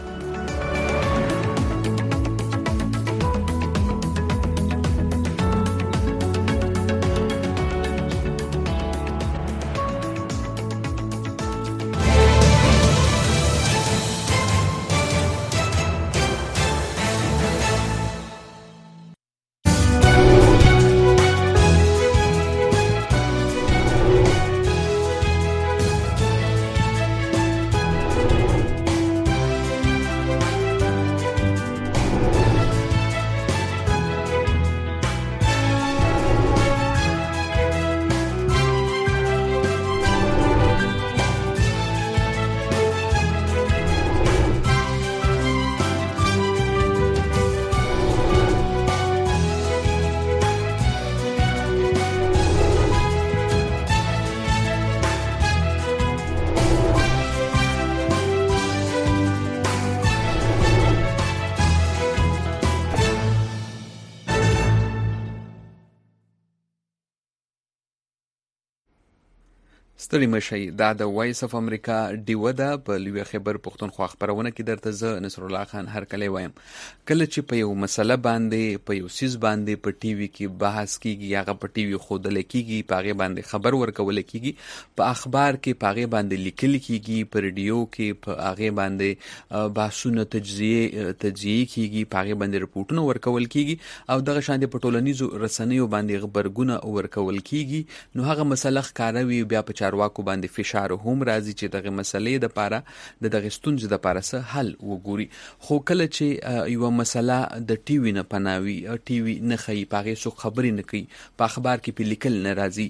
ستړي مشي دا د وایس اف امریکا ډیو ده په لوی خبر پښتونخوا خبرونه کې درته زه نصر الله خان هر کله وایم. کله چې په یو مسله باندې په یو سیس باندې په ټي وي کې بحث کیږي هغه په ټي وي خودل کیږي پاغه باندې خبر ورکول کیږي په اخبار کې پاغه باندې لیکل کیږي په ریډیو کې په هغه باندې بحثونه تجزیه تجزیه کیږي پاغه باندې رپورټونه ورکول کیږي او دغه شان د پټولنیزو رسنیو باندې خبرګونه ورکول کیږي. نو هغه مسله ښکاروي بیا په واکو باندې فشار هم راځي چې دغه مسلې د پاره د دغه ستونزې د پاره سره حل وګوري. خو کله چې یو مسله د ټي وي نه پناوي ټي وي نه خي پاغه سو خبرې نه کوي په اخبار کې په لیکل نه راځي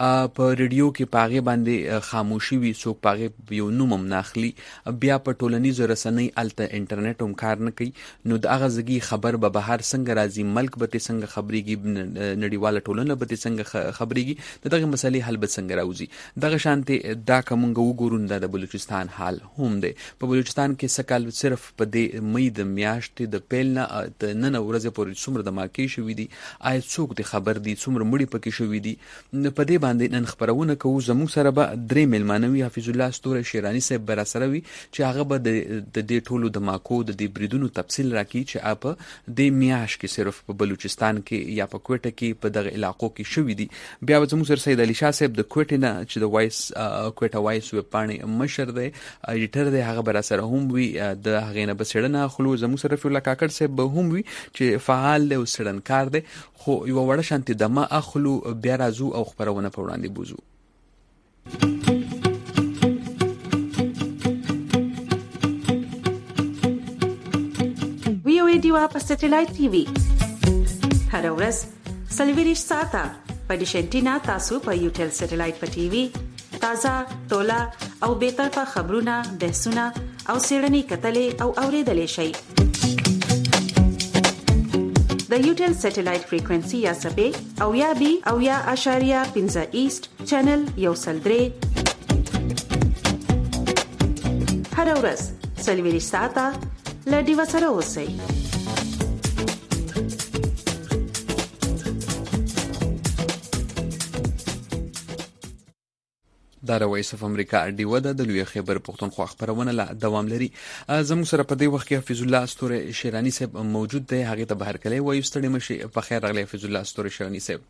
په ریډیو کې پاغه باندې خاموشي وي سو پاغه یو نوم ناخلي بیا په ټولنیزو رسنۍ الته انټرنیټ هم کار نه کوي. نو د هغه ځګي خبر به بهر څنګه راځي ملک به څنګه خبريږي نړیواله ټولنه به څنګه خبريږي دغه مسلې حل به څنګه راوځي. دغه شانتي دا کومګه وګورون د بلوچستان حال هم دی. په بلوچستان کې سکل صرف په دې مې د میاشتې د پیلنه د نن ورځې پورې څومره د ماکې شوې دي آی څوک د خبر دي څومره مړي پکې شوې دي په دې باندې نن خبرونه کوو. زموږ سره به درې ملمانوي حفیظ الله ستوره شیرانی صاحب بر سره وي چې هغه به د دې ټولو د ماکو د دې بریدونو تفصیل راکړي چې اپ د میاش کې صرف په بلوچستان کې یا په کوټه کې په دغه علاقو کې شوې دي. بیا زموږ سره سید علي شاه صاحب د کوټه نه چې د وایس کوټه وایس ویب پاڼې مشر دی ایډیټر دی هغه بر سره هم وي د هغې نه بسړنه خلو زموږ سره فیولا کاکړ صاحب به هم وي چې فعال دی او سړنکار دی خو یو وړه شانتي دمه اخلو بیا راځو او خبرونه په وړاندې بوزو. وی او ای ډیوا په سټلایټ ټي وي هر ورځ سلویریش ساته په ډیشنټینا تاسو په یوټل سټلایټ په ټي وي تازه تولا او به طرفه خبرونه بحثونه او سیړنی کتلې او اوریدلې شي. د یوټل سټلایټ فریکوئنسي یا سبې او یا بي او یا اشاریه پنځه ایست چینل یو سلدري هر ورځ سلویریش ساته لډي وسره اوسئ. دا د وایس اف امریکا ډیو ده د لوی خبر پښتونخوا خبرونه لا دوام لري. زموږ سره په دې وخت کې حفیظ الله ستوره شیرانی صاحب موجود دی هغه ته بهر کلی وایو ستړي مشي په خیر راغلی حفیظ الله ستوره شیرانی صاحب.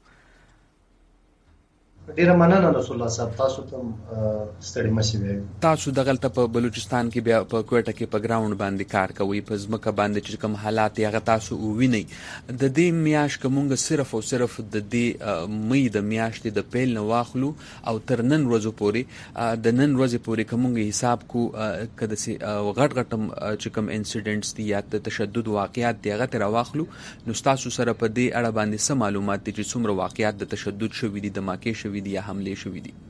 ډیره مننه رسول الله صاحب تاسو ته ستړي مشي وي. تاسو دغلته په بلوچستان کې بیا په کوټه کې په ګراوند باندې کار کوي په ځمکه باندې چې کوم حالات هغه تاسو ووینئ د دې میاش کومګه صرف او صرف د دې مې د میاشتې د پیل نه واخلو او تر نن ورځې پورې د نن ورځې پورې کومګه حساب کو کده سي غټ غټم چې کوم انسیډنټس دي یا د تشدد واقعیات دی هغه تر واخلو. نو تاسو سره په دې اړه باندې سم معلومات دي چې څومره واقعیات د تشدد شوې دي د ماکې شوې دي یا حمله شوې دي.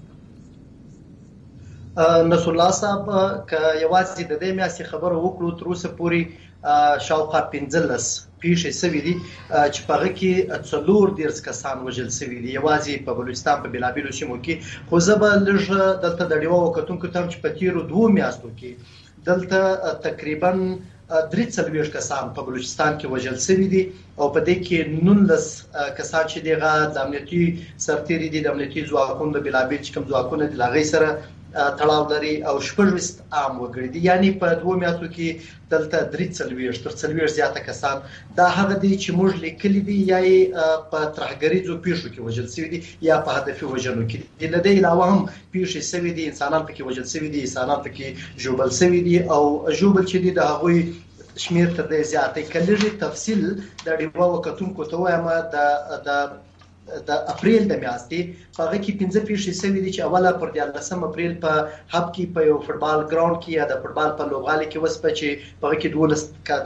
نصر الله صاحب ک یوازې د دې میاشتې خبر وکړو تر اوسه پورې شاوخوا پنځلس پیښې سوي دي چې په هغه کې څلور دیرش کسان وژل سوي دي یوازې په بلوچستان په بلابلو سیمو کې. خو زه به لږ دلته د ډیوه وکتونکو ته چې په تیرو دوه میاشتو کې دلته تقریبا درې څلوېښت کسان په بلوچستان کې وژل شوي دي او په دې کې نولس کسان چې دغه د امنیتي سرتیري دي د امنیتي ځواکونو د بلابل چې کوم ځواکونه د لاغي سره تړاو لري او شپږ عام وګړي دي، یعنی په دوه میاشتو کې دلته درې څلوېښت تر څلوېښت زیاته کسان دا هغه دي چې موږ لیکلي دي یا په ترهګریزو پیښو کې وژل شوي دي یا په هدفي وژنو کې دي. له دې علاوه هم پیښې شوي دي، انسانان پکې وژل شوي دي، انسانان پکې ژوبل شوي دي او ژوبل چې دي د هغوی شمیر تر دې زیاتې کلیږي. تفصیل د ډیوا وکتونکو ته وایم د د د اپریل د میاشتې په هغه کې پنځه پیښې شوي دي چې اوله پر دیارلسم اپریل په هب کې په یو فوټبال ګراوند کې یا د فوټبال په لوبغالي کې وسپه چې په هغه کې دولس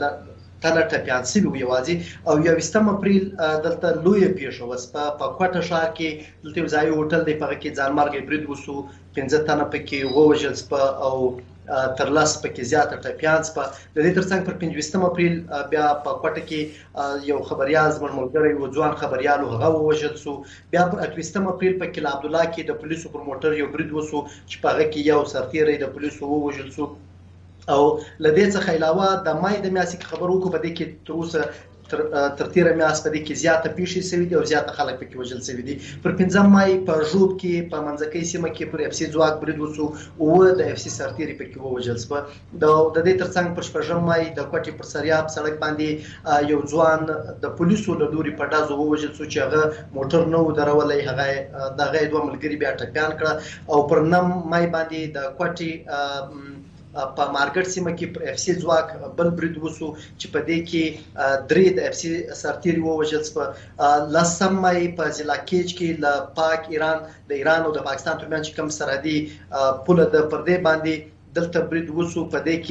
تنه ټپیان شوي وو یوازې، او یوویشتم اپریل دلته لویه پیښه وسپه په کوټه ښار کې دلته یو ځایي هوټل دی په هغه کې ځانمرګي برید وسو، پنځه تنه پکې ووژل شوه او تر لاس پکې زیاته ټپیان شوه. د دې ترڅنګ پر پنځویشتم اپریل بیا په کوټه کې یو خبريال زموږ ملګری و ځوان خبريال هغه ووژل شو. بیا پر اتویشتم اپریل په کلا عبدالله کې د پولیسو پر موټر یو برید وسو چې په هغه کې یو سرتیری د پولیسو ووژل شو. او لدې څخه علاوه د مای د میاشتې خبر وکړو په دې کې تر اوسه تر تر تیر میاشت په دې کې زیاته پیښې شوي دي او زیاته خلک پکې وژل شوي دي. پر پنځم مای په ژوب کې په منځکۍ سیمه کې پر اف سي ځواک برید وسو او د اف سي سرتیری پکې ووژل شو. د د دې ترڅنګ پر شپږم مای د کوټې پر سریاب سړک باندې یو ځوان د پولیسو له لوري په ډازو ووژل شو چې هغه موټر نه و درولای، هغه دغه دوه ملګري بیا ټپیان کړه. او پر نهم مای باندې د کوټې په مارکیټ سیمه کې پر اف سي ځواک بل برید وسو چې په دې کې درې د اف سي سرتیري ووژل شو. لسم مای په ضلع کېج کې له پاک ایران د ایران او د پاکستان ترمنځ چې کوم سرحدي پوله د پردې باندې دلته برید وسو، په دې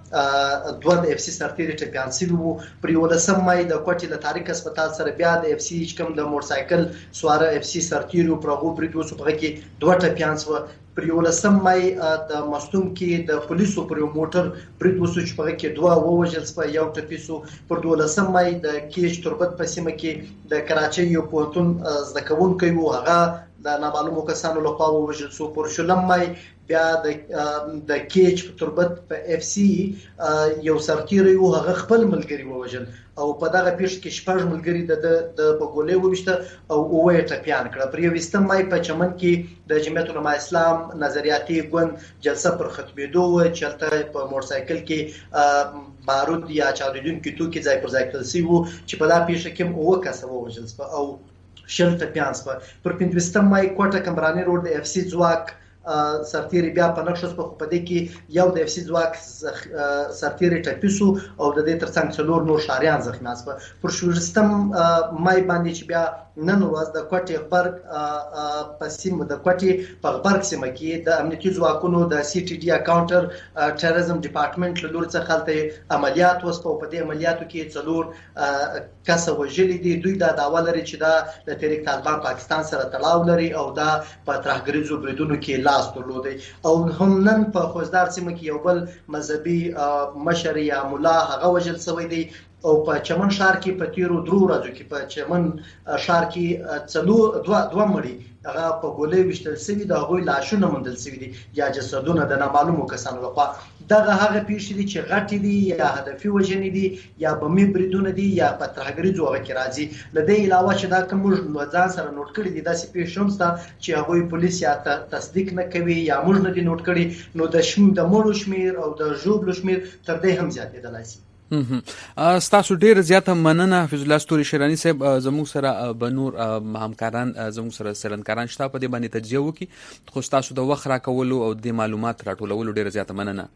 کې دوه د اف سي سرتیري ټپیان شوي وو. پر یولسم مای د کوټې له تاریخ هسپتال سره بیا د اف سي چې کوم د موټرسایکل سواره اف سي سرتیري پر هغه برید وسو، په هغه کې دوه ټپیان شوه. پر یولسم مای د مستوم کې د پولیسو پر یو موټر برید وسو چې په هغه کې دوه ووژل شوه، یو ټپي شو. پر دولسم مای د کېج تربت په سیمه کې د کراچۍ یو پوهنتون زده کوونکی و، هغه د نامعلومو کسانو لخوا ووژل شو. پر شلم مای بیا د د کېج په تربت په اف سی یو سرتیری و، هغه خپل ملګری ووژل او په دغه پیښه کې شپږ ملګري د د بګولې وویشته او اوه ټپیان کړه. پر یوویشتم مای په چمن کې د جمعیت العلماء اسلام نظریاتي ګوند جلسه پر ختمېدو و چې هلته په موټرسایکل کې بارود یا چاودېدونکي توکي ځای پر ځای کړل شوي وو چې په دغه پیښه کې هم اوه کسه ووژل شوه او شل ټپیان شوه. پر پنځویشتم مای کوټه کمراني روډ د اف سي ځواک سرتیری بیا په نقشه شو، په دې کې یو د اف سي ځواک سرتیری ټپي شو او د دې ترڅنګ څلور نور ښاریان زخمي شول. پر شپږم مای باندې چې بیا نن ورځ د کوټې غبرګ په سیمه د کوټې په غبرګ سیمه کې د امنیتي ځواکونو د سی ټي ډي اکاونټر ټیرریزم ډپارټمنټ له لوري څخه خلته عملیات وسو او په دې عملیاتو کې څلور کسه وژلي دي. دوی دا دعوا لري چې دا د تحریک طالبان پاکستان سره تړاو لري او دا په ترهګریزو بریدونو کې لاس درلودي. او هم نن په خوزدار سیمه کې یو بل مذهبي مشر یا مولا هغه وژل شوی دی او په چمن ښار کې په تیرو درو ورځو کې په چمن ښار کې څلور دوه دوه مړي هغه په ګولۍ وشتل شوي د هغوی لاشونه موندل شوي دي یا جسدونه د نامعلومو کسانو لخوا. دغه هغه پیښې دي چې غټې دي یا هدفي وژنې دي یا بمي بریدونه دي یا په ترهګریزو هغه کې راځي. له دې علاوه چې دا کوم موږ ځان سره نوټ کړي دي داسې پیښې هم شته چې هغوی پولیس یا تصدیق نه کوي یا موږ نه دي نوټ کړي، نو د شم د مړو شمیر او د ژوبلو شمیر تر دې هم زیاتېدلی شي. ستاسو ډیر زیاته مننه حفیظ الله ستوري شیرانی صاحب. زموږ سره به نور همکاران زموږ سره سرندکاران شته په دې باندې تجزیه وکړي، خو ستاسو د وخت راکولو او د معلومات راټولولو ډیر زیاته مننه.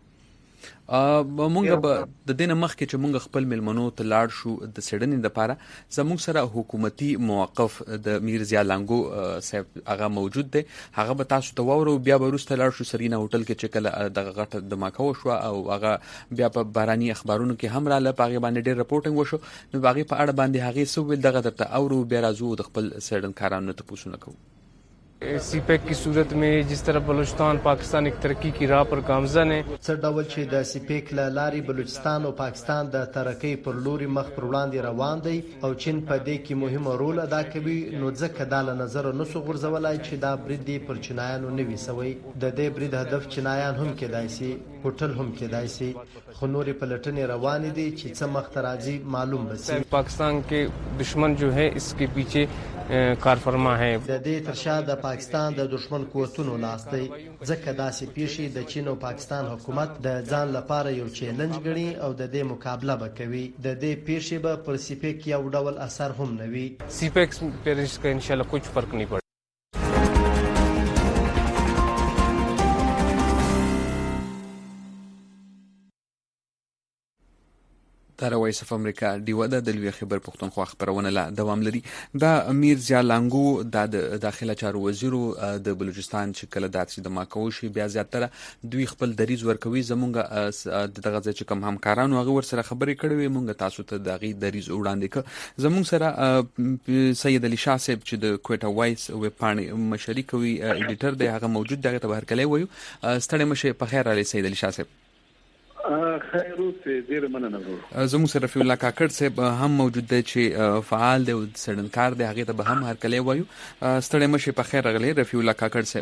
مونږ به د دې نه مخکې چې مونږ خپل مېلمنو ته لاړ شو د څېړنې دپاره، زموږ سره حکومتي موقف د میر ضیا لانګو صاحب هغه موجود دی، هغه به تاسو ته واورو. بیا به وروسته لاړ شو سرینا هوټل کې چې کله دغه غټه دماکه وشوه او هغه بیا په بهراني اخبارونو کې هم راله، په هغې باندې ډېر رپورټینګ وشو. نو په هغې په اړه باندې هغې څه وویل دغه درته اورو، بیا راځو د خپل څېړنکارانو نه تپوسونه کوو. CPEC की सूरत में जिस तरह बलूचिस्तान पाकिस्तान एक तरक्की की राह पर गामजन है څه ډول چې د سی پیک له لارې بلوچستان او پاکستان د ترقۍ پر لوري مخ پر وړاندې روان دی او چین په دې کې مهمه رول ادا کوي نو ځکه دا له نظر نسو غورځولای چې دا برید دی پر چینایانو نوي سوی د دې برید هدف چینایان هم کېدای شي هوټل هم کېدای شي خو نورې پلټنې روانې دي چې څه مخ ته راځي معلوم بسي पाकिस्तान के दुश्मन जो है इसके पीछे کارفرما है د دې ترشا د پاکستان د دشمن قوتونو لاس دی ځکه داسې پیښې د چین او پاکستان حکومت د ځان لپاره یو چیلنج ګڼي او د دې مقابله وکوي د دې پیښې به پر سیپیک یو ډول اثر هم نه وي سیپیک پر इसका इंशाल्लाह कुछ फर्क नहीं पड़ेगा دا وایس اف امریکا دیو د دلوي خبر پښتونخوا خبرونه لا دوام لري دا امیر ضیاء لانګو د داخله چارو وزیرو د بلوچستان چې کله داسې د ماکوشي بیا زیاتره دوی خپل دریز ورکوي زمونږ دغه چې کوم همکارانو هغه ور سره خبرې کړې وي مونږ تاسو ته دغه دریز وړاندې ک زمونږ سره سید علي شاه صاحب چې د کوټا وایس ویب پاڼې مشري کوي ایډیټر دی هغه موجود دغه ته بهر کلی وایو ستړي مشه په خیر علي سید علي شاه صاحب خیر اوسه ډیر مننه زموږ سره رفیع الله کاکړ صاحب هم موجود دی چې فعال دی او سړنکار دی هغه ته به هم هر کله وایو ستړي مشه په خیر غلې رفیع الله کاکړ صاحب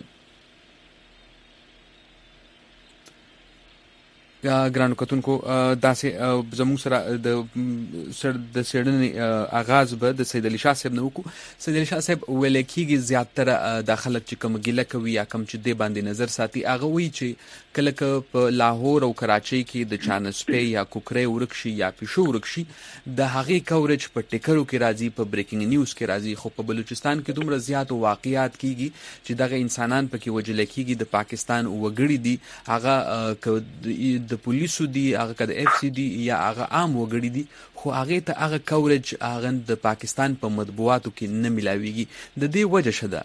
ګرانو کتونکو داسې زموږ سره د سر د سړنې آغاز به د سید علي شاه صاحب نو کو سید علي شاه صاحب ویل کېږي زیاتره داخله چې کوم ګیله کوي یا کوم چې د باندې نظر ساتي هغه وی چې کله ک په لاهور او کراچۍ کې د چانسپې یا کوکرې ورکشي یا پښو ورکشي د هغه کوریج په ټیکرو کې راځي په بریکینګ نیوز کې راځي خو په بلوچستان کې دومره زیات واقعیات کیږي چې دغه انسانان پکې وجل کیږي د پاکستان وګړي دي هغه د پولیسو دی هغه کده اف سی دی یا هغه عام وګړي دي خو هغه ته هغه کوریج هغه د پاکستان په مطبوعاتو کې نه ملاويږي د دې وجه شته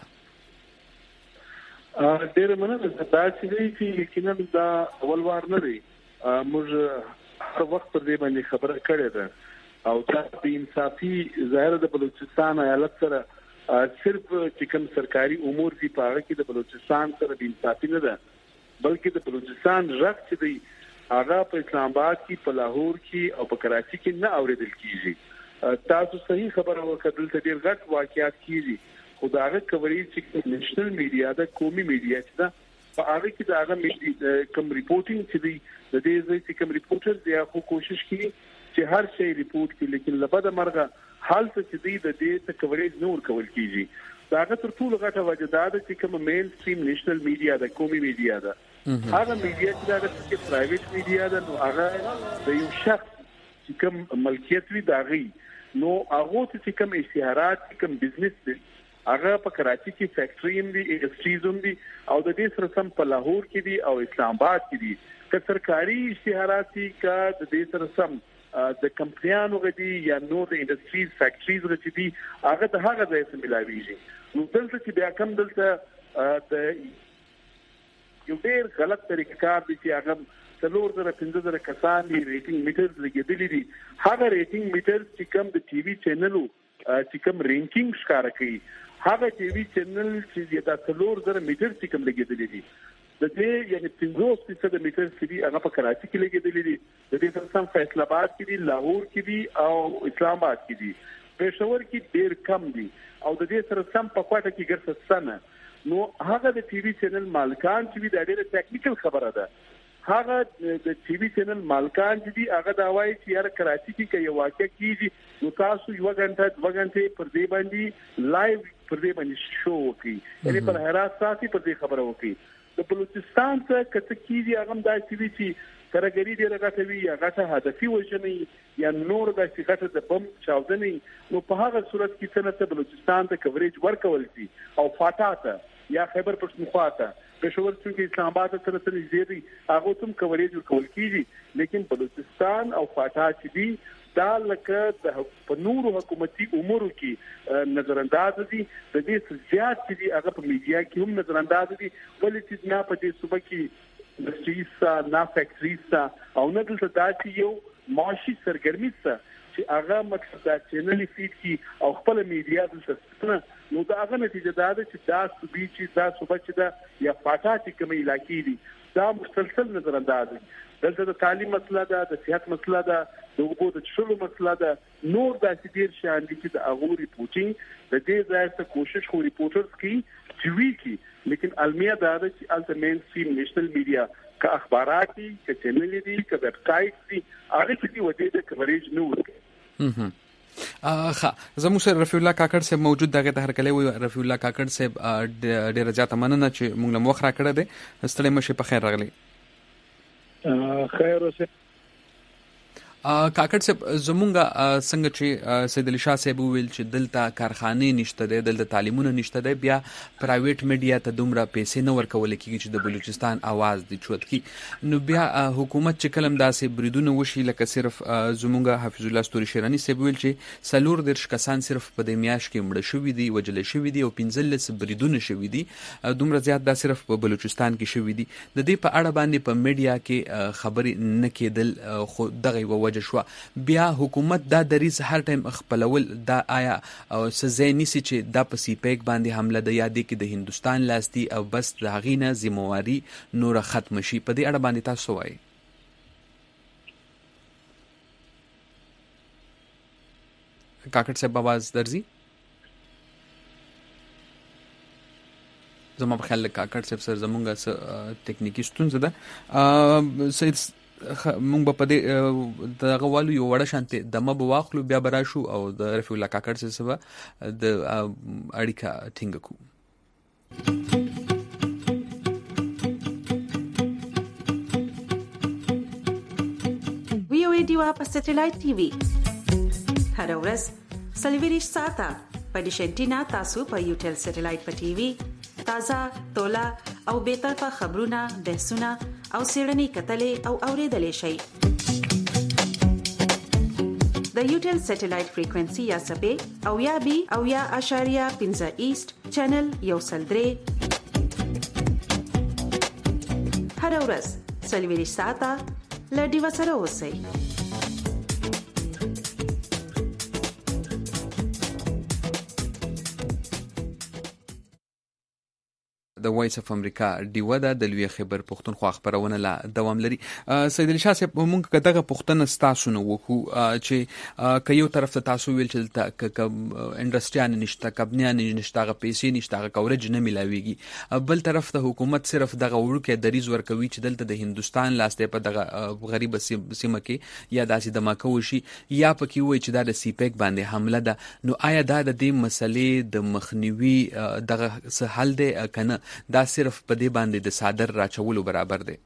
ا ډېر مننه دا چې دی یقینا دا اول وار نه دی موږ هر وخت پر دې باندې خبره کړې ده او دا د انصافي ظاهر د بلوچستان ایالت سره صرف چې کوم سرکاري امور دي په هغه کې د بلوچستان سره د انصافي نه ده بلکې د بلوچستان رغ چې دی هغه په اسلام آباد کې په لاهور کې او په کراچي کې نه اوریدل کیږي تاسو صحیح خبره وکړل چې ډیر غټ واقعیات کیږي خدای کوي چې نېشنل میډیا د قومي میډیا چې دا په هغه کې دا هغه کوم ریپورټینګ چې دی د دې چې کوم ریپورټر دی خو کوشش کوي چې هر شی ریپورټ کړي لیکن لبد مرغه حال څه چې دی د دې ته کوریج نور کول کیږي دا هغه تر ټولو غټه وجه دا ده چې کوم مین سټریم نېشنل میډیا د قومي میډیا ده هغه میډیا چې دا د پرایویټ میډیا ده نو هغه د یو شخص چې کوم ملکیت وي دا غي نو هغه چې کوم اشتهارات کوم بزنس دي هغه په کراچي کې فیکټری هم دي انډستریز هم دي او د دې سره سم په لاهور کې دي او اسلام آباد کې دي که سرکاري اشتهارات دي کا د دې سره سم د کمپنیانو غدي یا نو د انډستریز فیکټریز غدي دي هغه د هغه ځای څخه ملاويږي نو دلته چې بیا کم دلته د یو ډېر غلط طریقه کار دي چې هغه څلور زره پنځه زره کسان دي ریټینګ میټرز لګیدلي دي هغه ریټینګ میټرز چې کوم د ټي وي چینلو چې کوم رینکینګ ښکار کوي هغه ټي وي چینل چې دا څلور زره میټر چې کوم لګیدلي دي د دې یعنی پنځوس فیصد میټر چې دی هغه په کراچي کې لګیدلي دي د دې سره سم فیصل آباد کې دي لاهور کې دي او اسلام آباد کې دي پېښور کې ډېر کم دي او د دې سره سم په کوټه کې ګرځي سنه نو هغه د ټي وي چینل مالکان چې د ډېر ټیکنیکل خبره ده هغه د ټي وي چینل مالکان چې دی هغه دا وایي چې یار کراچي کې یو واقع کیږي نو تاسو یو غنټه دوه غنټه پر دې باندې لایو پر دې باندې شو کوي یعنی پر هراساتي پر دې خبره وکړي د بلوچستان څخه کته کیږي هغه د ټي وي چې ترګری دی راغټوي یا غټه هدفي وژنې یا نور د غټه د بم چاودنې نو په هغه صورت کې څنګه بلوچستان ته کوریج ورکول شي او فاټاته یا خیبر پښتونخوا ته پېښور چې اسلام آباد سره سره زیری هغه تم کوریج ورکول کیږي لیکن بلوچستان او فاټا چې دی دا لکه د نورو حکومتي امور کې نظر انداز دي د دې زیات چې هغه په میډیا کې هم نظر انداز دي ولې چې نه په دې صوبه کې انډستریز نه فیکټریز او نه دلته داسې یو معاشي سرګرمي څه چې هغه مطلب دا چینل فیډ کی او خپل میډیا دلته نو دا هغه نتیجه ده چې دا صوبې چې دا صوبه چې دا یا فاټا چې کوم علاقې دي دا مسلسل نظر انداز دي دلته د تعلیم مسله ده د صحت مسله ده د اوبو د څښلو مسله ده نور داسې ډېر شیان دي چې د هغو ریپورټینګ د دې ځای ته کوشش خو ریپورټرز کوي چې وی کی لیکن المیه دا ده چې الته مین سټریم نیشنل میډیا که اخبارات دي که چینل دي که ویب سایټ دي هغه چې دی وجه د کوریج نه ورکړي اه زموږ سره رفیع الله کاکړ صاحب موجود دغه ته هرکلی وي. رفیع الله کاکړ صاحب ډیره زیاته مننه چې موږ له مخ را کړه دي. ستړي مشه په خیر راغلی. خیر اوسه کاکړ صاحب زمونږه څنګه چې سید علي شاه صاحب ویل چې دلته کارخانه نشته دی دلته تعلیمونه نشته دی بیا پرایویټ میډیا ته دومره پیسې نه ورکول کیږي چې د بلوچستان आवाज دی چوت کی نو بیا حکومت چې کلم داسې بریدونه وشي لکه صرف زمونږه حفیظ الله ستوري شیرانی صاحب ویل چې سلور درش کسان صرف په د میاش کې مړ شوی دي وجل شوی دي او پنځلس بریدونه شوی دي دومره زیات دا صرف په بلوچستان کې شوی دي د دې په اړه باندې په میډیا کې خبرې نه کېدل خو دغه شو بیا حکومت دا دریز هر ټایم خپلول دا آیا او سزا نیسی چې دا په سی پیک باندې حمله د یادې کې د هندستان لاستی او بس د غینه ذمہواری نور ختم شي په دې اړه باندې تاسو وایي کاکړ صاحب आवाज درځي زما په خیال کاکړ صاحب سره زمونږه ټیکنیکی ستونزه ده سید مونږ په دې د غوالو یو وړه شانته د مب واخلو بیا براشو او د رفیع الله کاکړ سره د اړیکه ټینګ کو وی او ای ډیوا په سټلایټ ټي وي هر ورځ سلویریش ساته په ډیشنټینا تاسو په یوټل سټلایټ په ټي وي تازه تولا او بیطرفه خبرونه بحثونه او سیړنی کتلې او اوریدلې شي د یوټل سټلایټ فریکوئنسي یا سبې او یا بي او یا اشاریه پنځه ایست چینل یو سلدري هر ورځ سلویریش ساته لډي وسره اوسئ د وایس اف امریکا ډیوه ده د لوی خبر پښتونخوا خبرونه لا دوام لري. سید علي شاه صاحب مونږ کداغه پښتنه تاسو نو وکړو چې کيو طرف ته تاسو ویل چې ک انډستریان نشته کبنیان نشته غ پیسې نشته غ کورج نه ملاويږي بل طرف ته حکومت صرف دغه ورکه دریز ورکوي چې دلته د هندستان لاسته په دغه غریب سیمه کې یا داسې دماکو شي یا پکې وای چې د سی پیک باندې حمله ده نو آیا دا د دې مسلې د مخنیوي دغه څه حل دی کنه دا صرف په دې باندې د صادر راچولو برابر دی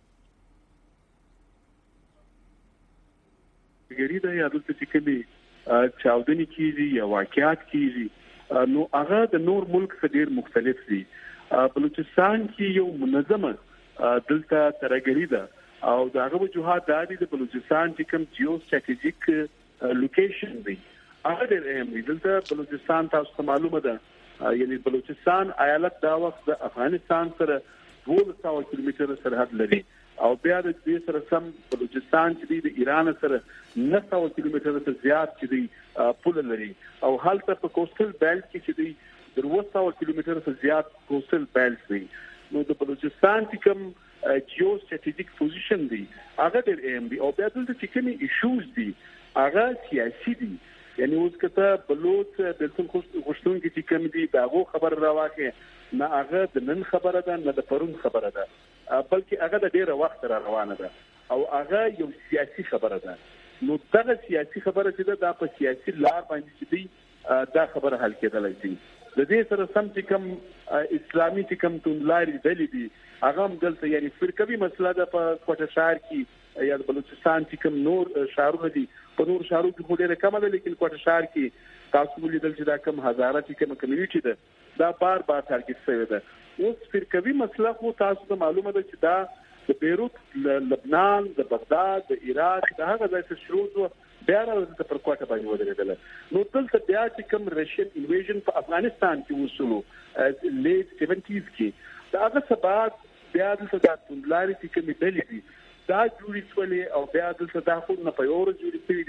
ګری دا یا د څه کې چاودنی کیږي یا واقعات کیږي نو هغه د نور ملک څخه ډیر مختلف دي بلوچستان کې یو منظمه دلته ترګری ده او دا هغه وجوهات د بلوچستان چې کوم جیو سټریټیجیک لوکیشن دی هغه ډیر اهم دي دلته بلوچستان تاسو ته معلومه ده یعنی بلوچستان ایالت دا وخت د افغانستان سره دوه سوه کیلومتر سرحد لري او بیا د دې سره سم بلوچستان چې د ایران سره نه سوه کیلومتر څخه زیات چې دی پول لري او هلته په کوسټل بیلټ کې چې دی د دوه سوه کیلومتر څخه زیات کوسټل بیلټ دی نو د بلوچستان چې کوم جیو سټریټیجیک پوزیشن دی هغه ډېر اهم دی او بیا دلته چې کومي ایشوز دي هغه سیاسي دي یعنی اوس کته بلوچ دلته خوشتون کې چې کوم دي داغه خبر راواخه نه هغه د نن خبره ده نه د پرون خبره ده بلکې هغه د ډیره وخت را روانه ده او هغه یو سیاسي خبره ده نو دغه سیاسي خبره چې ده د په سیاسي لار باندې چې دی دا خبره حل کېدلای شي د دې سره سم چې کوم اسلامي چې کوم توندلاري دلی دي هغه هم دلته یعنی فرقوي مسله ده په کوټه شهر کې یا د بلوچستان چې کوم نور شهرونه دي په نور شهرو کې ډېر کم ده لیکن کوټه شهر کې تاسو ولیدل چې دا کم هزاره چې کوم کمیونټي ده دا بار بار ټارګټ شوی ده اوس فرقوي مسله خو تاسو ته معلومه ده چې دا د بیروت لبنان د بغداد د عراق د هغه ځای څخه شروع شو بیا راځي پر کوټه باندې ودرېدل نو دلته بیا چې کوم رشین انویژن په افغانستان کې وشو لیټ سیونټیز کې دا هغه سبب بیا دلته د توندلاري چې کوم دلی دي دا جوړې شولې او بیا دلته دا خو نه په اور جوړې شوې دي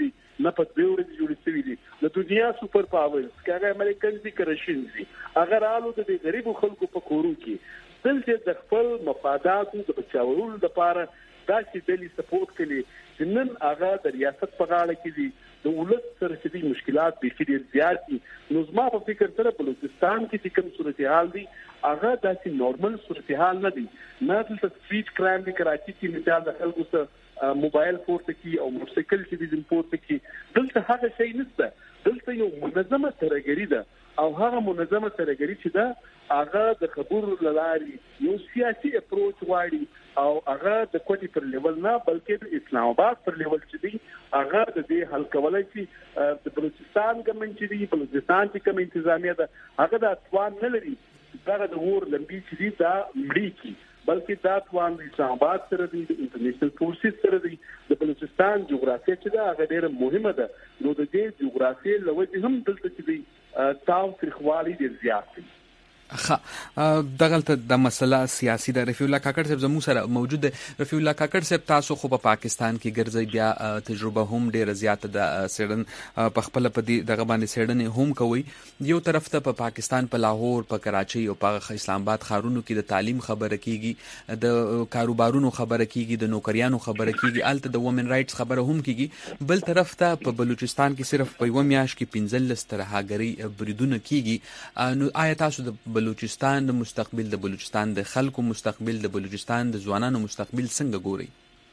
نه په دوه ورځې جوړ شوی دي د دنیا سپر پاورز هغه امریکن دي کرشن دي اگر آلو د غریب خلکو په کورو کې دلته د خپل مفاداتو د بچاورولو لپاره داسې ډلې سپورټ کوي چې نن هغه د ریاست په غاړه کې دي د ولس سره چې مشکلات به ډېر زیات دي. نو زما په فکر سره بلوچستان کې چې کوم صورتحال دي هغه داسې نورمال صورتحال نه دي. نه د سټریټ کرایم د کراچي کې مثال د خلکو سره موبایل پورته کی او موټرسایکل چې د پورته کی دلته هغه شی نشته. دلته یو منظمه ترګری ده او هغه منظمه ترګری چې ده هغه د خبرو لاري یو سیاسي اپروچ واړي او هغه د کوټي پر لیول نه بلکې د اسلام آباد پر لیول چې دی هغه د دې حل کولای شي. د بلوچستان ګمنټ چې دی بلوچستان چې کوم انتظامیه ده هغه د اتوان نه لري دا د ور لمبي چې دی دا مړی کی بلکې دا اتوان د اسلام آباد سره دی د انټرنیشنل فورسز سره دی. د بلوچستان جغرافیه چې دا هغه ډیره مهمه ده. نو د دې جغرافیه لوجه هم دلته چې دی تاو ترخوالي ډیر زیات دی. خا دغلته د مسله سیاسي د رفیع الله کاکړ صاحب زموږ سره موجود دی. رفیع الله کاکړ صاحب تاسو خو په پاکستان کې ګرځي بیا تجربه هم ډیره زیاته د سیډن په خپل په دې دغه باندې سیډن هم کوي. یو طرف ته په پاکستان په لاهور په کراچي او په اسلام آباد ښارونو کې د تعلیم خبره کیږي د کاروبارونو خبره کیږي د نوکریانو خبره کیږي الته د وومن رائټس خبره هم کیږي. بل طرف ته په بلوچستان کې صرف په یو میاش کې پنځلس ترهاګری بریدونه کیږي. نو آیا تاسو د بلوچستان د مستقبل د بلوچستان د خلکو مستقبل د بلوچستان د ځوانانو مستقبل څنګه ګوري؟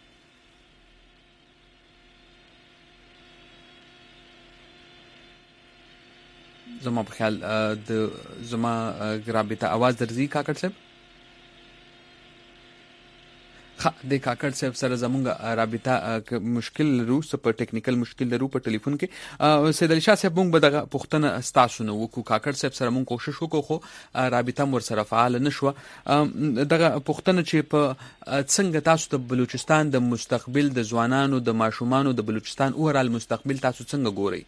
زما په خیال د زما رابطه आवाज درځي کاکړ صاحب. خا د کاکړ صاحب سره زمونږ رابطه مشکل لرو په ټیکنیکل مشکل لرو په ټلیفون کې. سید علي شاه صاحب مونږ به دغه پوښتنه ستاسو نه وکړو. کاکړ صاحب سره مونږ کوشش وکړو خو رابطه مور سره فعال نه شو. دغه پوښتنه چې په څنګه تاسو ته بلوچستان د مستقبل د ځوانانو د ماشومانو د بلوچستان اورال مستقبل تاسو څنګه ګورئ؟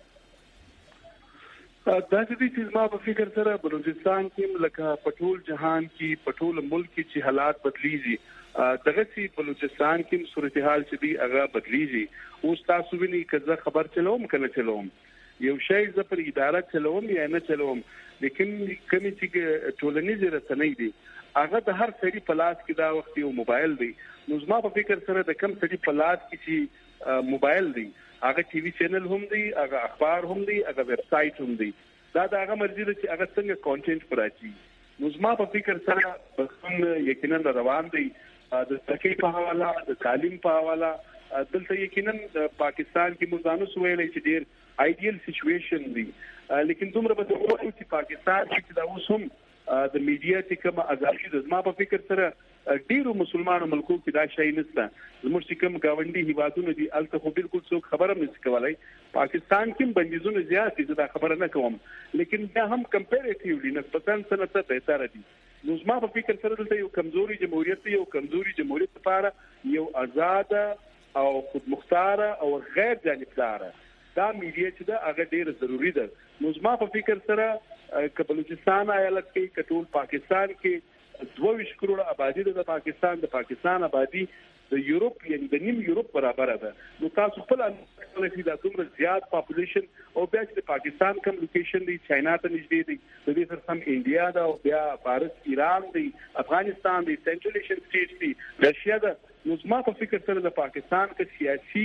دا چې زما په فکر سره بلوچستان کې لکه په ټول جهان کې په ټول ملک کې چې حالات بدلیږي دغه چې بلوچستان کې صورتحال چې دی هغه بدلیږي. اوس تاسو ویني کله خبر چلوم کنه چلوم یو شی ز پر اداره چلوم یا نه چلوم لیکن کمی چې ټولنیز رسنۍ دي هغه د هر سړي په لاس کې دا وخت یو موبایل دی. نو زما په فکر سره د کم سړي په لاس کې چې موبایل دی هغه ټي وي چینل هم دی هغه اخبار هم دی هغه ویب سټ هم دی دا د هغه مرزي چې هغه څنګه کانټینټ پراچي. نو زما په فکر سره بخښن یقینا روان دی د ترکیب په حواله د تعلیم په حواله دلته یقینا پاکستان کې مزانو سویلې چې ډیر آیډیل سچويشن دی لیکن دومره به وایي چې پاکستان کې دا اوس هم د میډیا چې کوم ازادي د زما په فکر سره ډیرو مسلمانانو ملکو کې دا شی نشته. زموږ چې کوم گاونډي هیوادونه دي الته خو بالکل څوک خبره نه کولای. پاکستان کې بندیزونه زیات دي دا خبره نه کوم لیکن دا هم کمپیریټیولی نسبتاً سنته بهتره دي. نو زما په فکر سره دلته یو کمزوري جمهوریت یو کمزوري جمهوریت لپاره یو آزاد او خودمختار او غیر جانبدار دا میډیا چې دا هغه ډیره ضروری ده. نو زما په فکر سره ک بلوچستان ایالت کې کټول پاکستان کې دوه کروڑه آبادی د پاکستان د پاکستان آبادی د یورپ یعنی د نیم یورپ برابر ده. نو تاسو خپل اندازه دا دومره زیات پاپولیشن او بیا چې د پاکستان کوم لوکیشن دی چاینا ته نږدې دی د دې سره سم انډیا دا او بیا بھارت ایران دی افغانستان دی سنټرل ایشین سټیټ دی رشیا ده. نو زما په فکر سره د پاکستان کې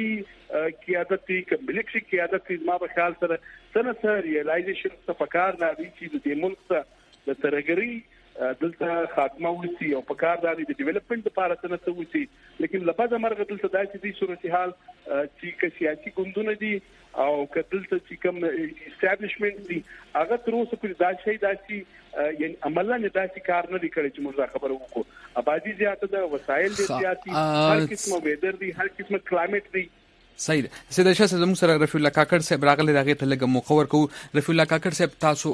سیاسي قیادت کې ملټری قیادت کې زما په خیال سره سنه ریلایزیشن څه پکار نه دی چې د ملک څخه د ترګری دلته خاتمه وسی او پکار داري د ډیولپمنٹ لپاره څه وسی لیکن لپاره مرغه دلته داسې دي صورتحال چې سیاسي ګوندونه دي او کدلته چې کوم اسټابلیشمنت دي هغه تر اوسه پورې دا شی داسي یعنی عملاً داسي کار نه دی کړی چې موږ خبرو وکړو. آبادی زیاته ده وسایل دي زیاتی هر قسمه ویدر دي هر قسمه کلایمټ دی. صحیح ده. سید شاه زموږ سره رفیع الله کاکړ صاحب راغلی راغی ته لګ مخور کو. رفیع الله کاکړ صاحب تاسو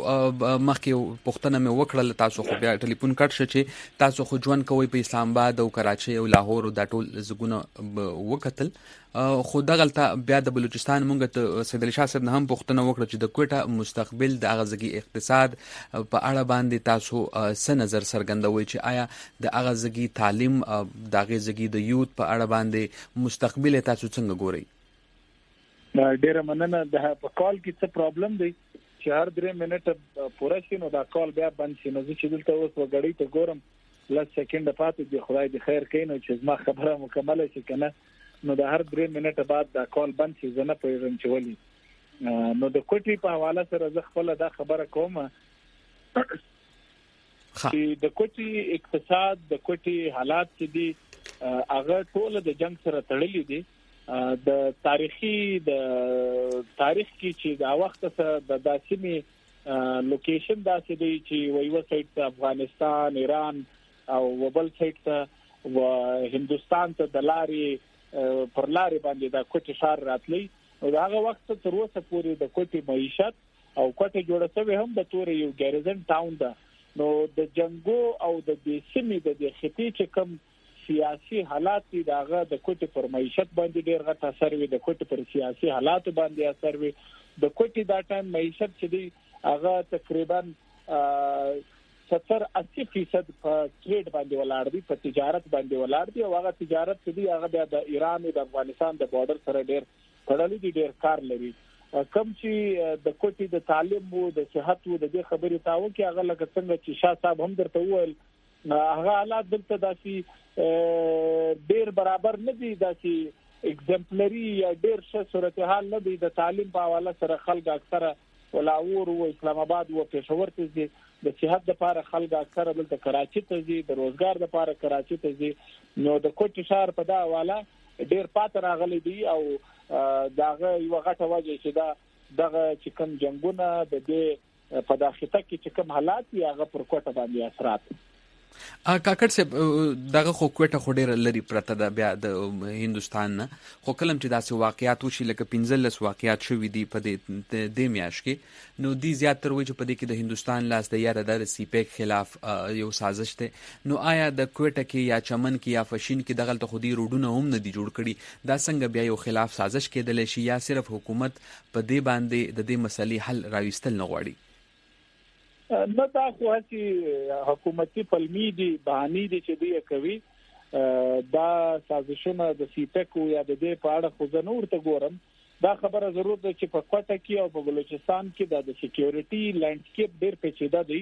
مخکې پښتنه مې وکړل تاسو خو بیا ټلیفون کټ شې چې تاسو خو ژوند کوي په اسلام آباد او کراچي او لاهور او دا ټول زګونه وکتل خو دغلته بیا د بلوچستان مونږ ته سید علي شاه صاحب نه هم پښتنه وکړه چې د کوټه مستقبل د اغازګي اقتصاد په اړه باندې تاسو څه نظر څرګندوي چې آیا د اغازګي تعلیم د اغازګي د یوت په اړه باندې مستقبل تاسو څنګه ګورئ؟ ډیره مننه. د په کال کې څه پرابلم دی چې هر درې منټه پوره شي نو دا کال بیا بند شي. نو چې دلته اوس وګړی ته ګورم لږ سکند پاتې دی، خدای دې خیر کړي نو چې زما خبره مکمله شي کنه نو د هر درې منټه بعد دا کال بند شي. زه نه پوهیږم چې ولې. نو د کوټي په حواله سره زه خپل دا خبره کوم چې د کوټي اقتصاد د کوټي حالات چې دي هغه ټول د جنگ سره تړلي دي. د تاریخي د تاریخ کې چې دا وخت سره د داسمي لوکیشن داسې دی چې وایو سایت افغانستان، ایران او وبل سایت ته و هندستان ته د لارې پر لارې باندې د کوټي ښار راتلی. او هغه وخت تر اوسه پورې د کوټي معیشت او کوټي جوړه شوی هم د تور یو ګریزن ټاون ده. نو د جنگو او د دې سیمې د دې خطي چې کوم سیاسي حالات دي داغه د کوټي پر معیشت باندې ډیر غټ اثر وي، د کوټي پر سیاسي حالات باندې اثر وي. د کوټي دا ټایم معیشت چې دی هغه تقریبا ستر اسی فیصد په ټریډ باندې ولاړ دي، په تجارت باندې ولاړ دي. او هغه تجارت چې دی هغه د ایران او د افغانستان د بارډر سره ډیر تړلې دي، ډیر کار لري. کم چې د کوټي د تعلیم او د صحت او د دې خبرې تاو کې هغه لکه څنګه چې شاه صاحب هم درته وویل هغه حالات دلته داسي ډیر برابر نه دي، داسي ایگزامپلری یا ډیر ښه صورتحال نه دی. د تعلیم په حواله سره خلک اکثره ولاور او اسلام آباد او پېښور ته ځي، د صحت لپاره خلک اکثره دلته کراچي ته ځي، د روزګار لپاره کراچي ته ځي. نو د کوټي ښار په دا حواله ډیر پات راغلي دي او داغه یو غټه وجه چې دا دغه چې کوم جنگونه د دې په داخله کې چې کوم حالات یې هغه پر کوټه باندې اثرات. کاکړ صاحب دغه خو کوټه خو ډیره لري پرته ده بیا د هندستان نه، خو کلم چې داسې واقعیات وشي لکه پنځلس واقعیات شوي دي په دې د میاشت کې، نو دی زیاتره وایي چې په دې کې د هندستان لاس د یاره د سی پیک خلاف یو سازش دی. نو آیا د کوټه کې یا چمن کې یا فشین کې دغلته خو دې روډونه هم نه دي جوړ کړي، دا څنګه بیا یو خلاف سازش کېدلی شي یا صرف حکومت په دې باندې د دې مسلې حل راوستل نه غواړي؟ نه دا خو چې حکومتي پلمي دي بهاني دي چې دی کوي دا سازشونه د سیپک یا د دې په اړه خو زه نه ورته ګورم. دا خبره ضرور ده چې په کوټه کې او په بلوچستان کې د سکیورټي لانډسکیپ ډیر پیچیده دی.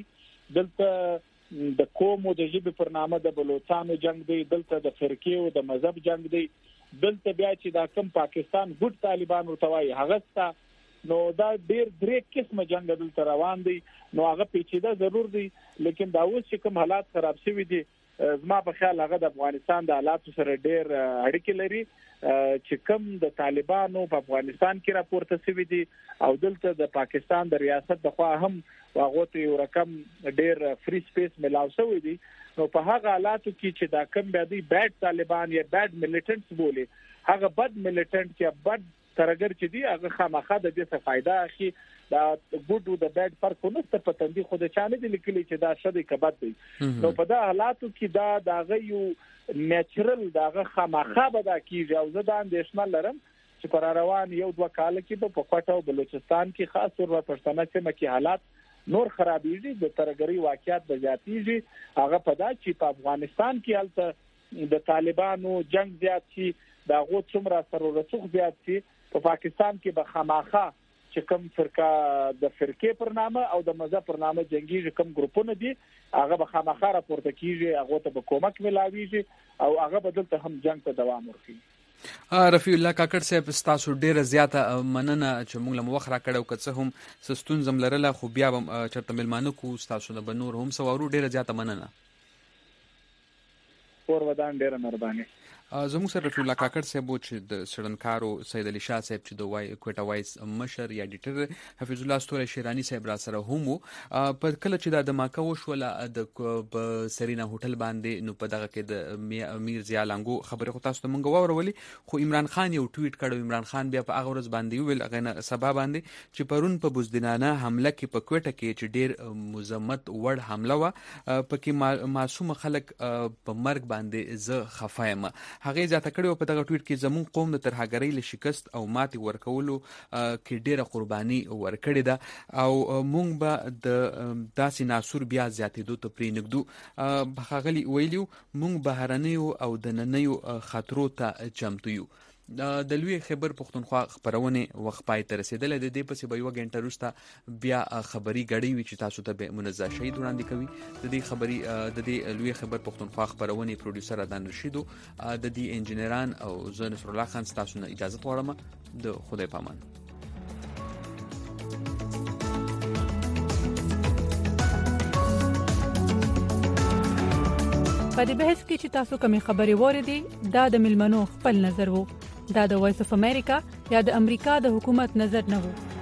دلته د قوم او د ژبې پر نامه د بلوچستانو جنگ دی، دلته د فرقې او د مذهب جنگ دی، دلته بیا چې دا کم پاکستان ګډ طالبان ورته وایي هغه ستا. نو دا ډیر درې قسمه جنگ دلته روان دي. نو هغه پیچیده ضرور دي، لیکن دا اوس چې کوم حالات خراب شوي دي زما په خیال هغه د افغانستان د حالاتو سره ډیر اړیکې لري. چې کوم د طالبانو په افغانستان کې راپورته شوي دي او دلته د پاکستان د ریاست د خوا هم هغه ته یو رقم ډیر فری سپیس ملاو شوی دی. نو په هغه حالاتو کې چې دا کم بیا دی بیډ طالبان یا بیډ میلیټنټس بوله، هغه بد میلیټنټ کې بد ترګر چې دی هغه خامخا د دې څه فائدہ اخی. دا ګډ او د بیډ فرق نه ست پتندي خو د چانه دي لیکلي چې دا شدي کبد دی. نو په دا حالاتو کې دا دغه یو نیچرل دغه خامخا به دا کیږي. او زه دا اندېښنه لرم چې پر روان یو دوه کال کې په کوټه او بلوچستان کې خاص طور په پښتنه کې مکه حالات نور خرابېږي، د ترګری واقعیت د زیاتېږي. هغه په دا چې په افغانستان کې هلته د طالبانو جنگ زیات شي، دا غو څومره سره رسوخ زیات شي. په پاکستان کې به خامخا چې کوم فرقه د فرقې پر نامه او د مذهب پر نامه جنگي کوم ګروپونه دي هغه به خامخا راپورته کیږي، هغه ته به کومک ملاويږي او هغه بدلته هم جنگ ته دوام ورکړي. رفیع الله کاکړ صاحب ستاسو ډیره زیاته مننه چې موږ له وخت راکړو که څه هم سستون زم لرله خو بیا هم چرته ملمانه کو ستاسو نه بنور هم سوارو ډیره زیاته مننه. اور ودان ډیره مهرباني. زموږ سره رفیع الله کاکړ صاحب چې د سړنکارو سید علي شاه صاحب چې د وای کوټه وایس مشر یا ایډیټر حفیظ الله ستوره شیرانی صاحب را سره هم په کله چې د دماکه وشوله د سرینا هوټل باندې نو په دغه کې د امیر ضیا لنګو خبره خو تاسو ته مونږ واورولې، خو عمران خان یو ټویټ کړو. عمران خان بیا په هغه ورځ باندې ویل هغه سبا باندې چې پرون په بوزدینانه حمله کې په کوټه کې چې ډیر مزمت وړ حمله و پکې معصوم خلک په مرګ باندې زه خفایم. هغه ځاته کړو په دغه ټویټ کې زمون قوم د ترهګرۍ له شکست او ماتي ورکولو کې ډیره قرباني ورکړې ده او مونږ به د داسې ناسور بیا زیاتېدو ته پرې نږدو. هغه ویلیو مونږ بهرنیو او د نننیو خطرو ته چمتو یو. د لوی خبر پښتونخوا خبرونه وخت پای ته رسیدل. د دې پسې به یو غنټه وروسته بیا خبري غړي وي چې تاسو ته به منزه شهید وړاندې کوي. د دې خبري د دې لوی خبر پښتونخوا خبرونه پروډوسر ادان رشیدو، د دې انجنیران او زه نصر الله خان تاسو نه اجازه غواړم. د خدای پامان. په دې بحث کې چې تاسو کومې خبرې وریدي دا د ملمنو خپل نظر وو. دا د وایس اف امریکا یا د امریکا د حکومت نظر نه وو.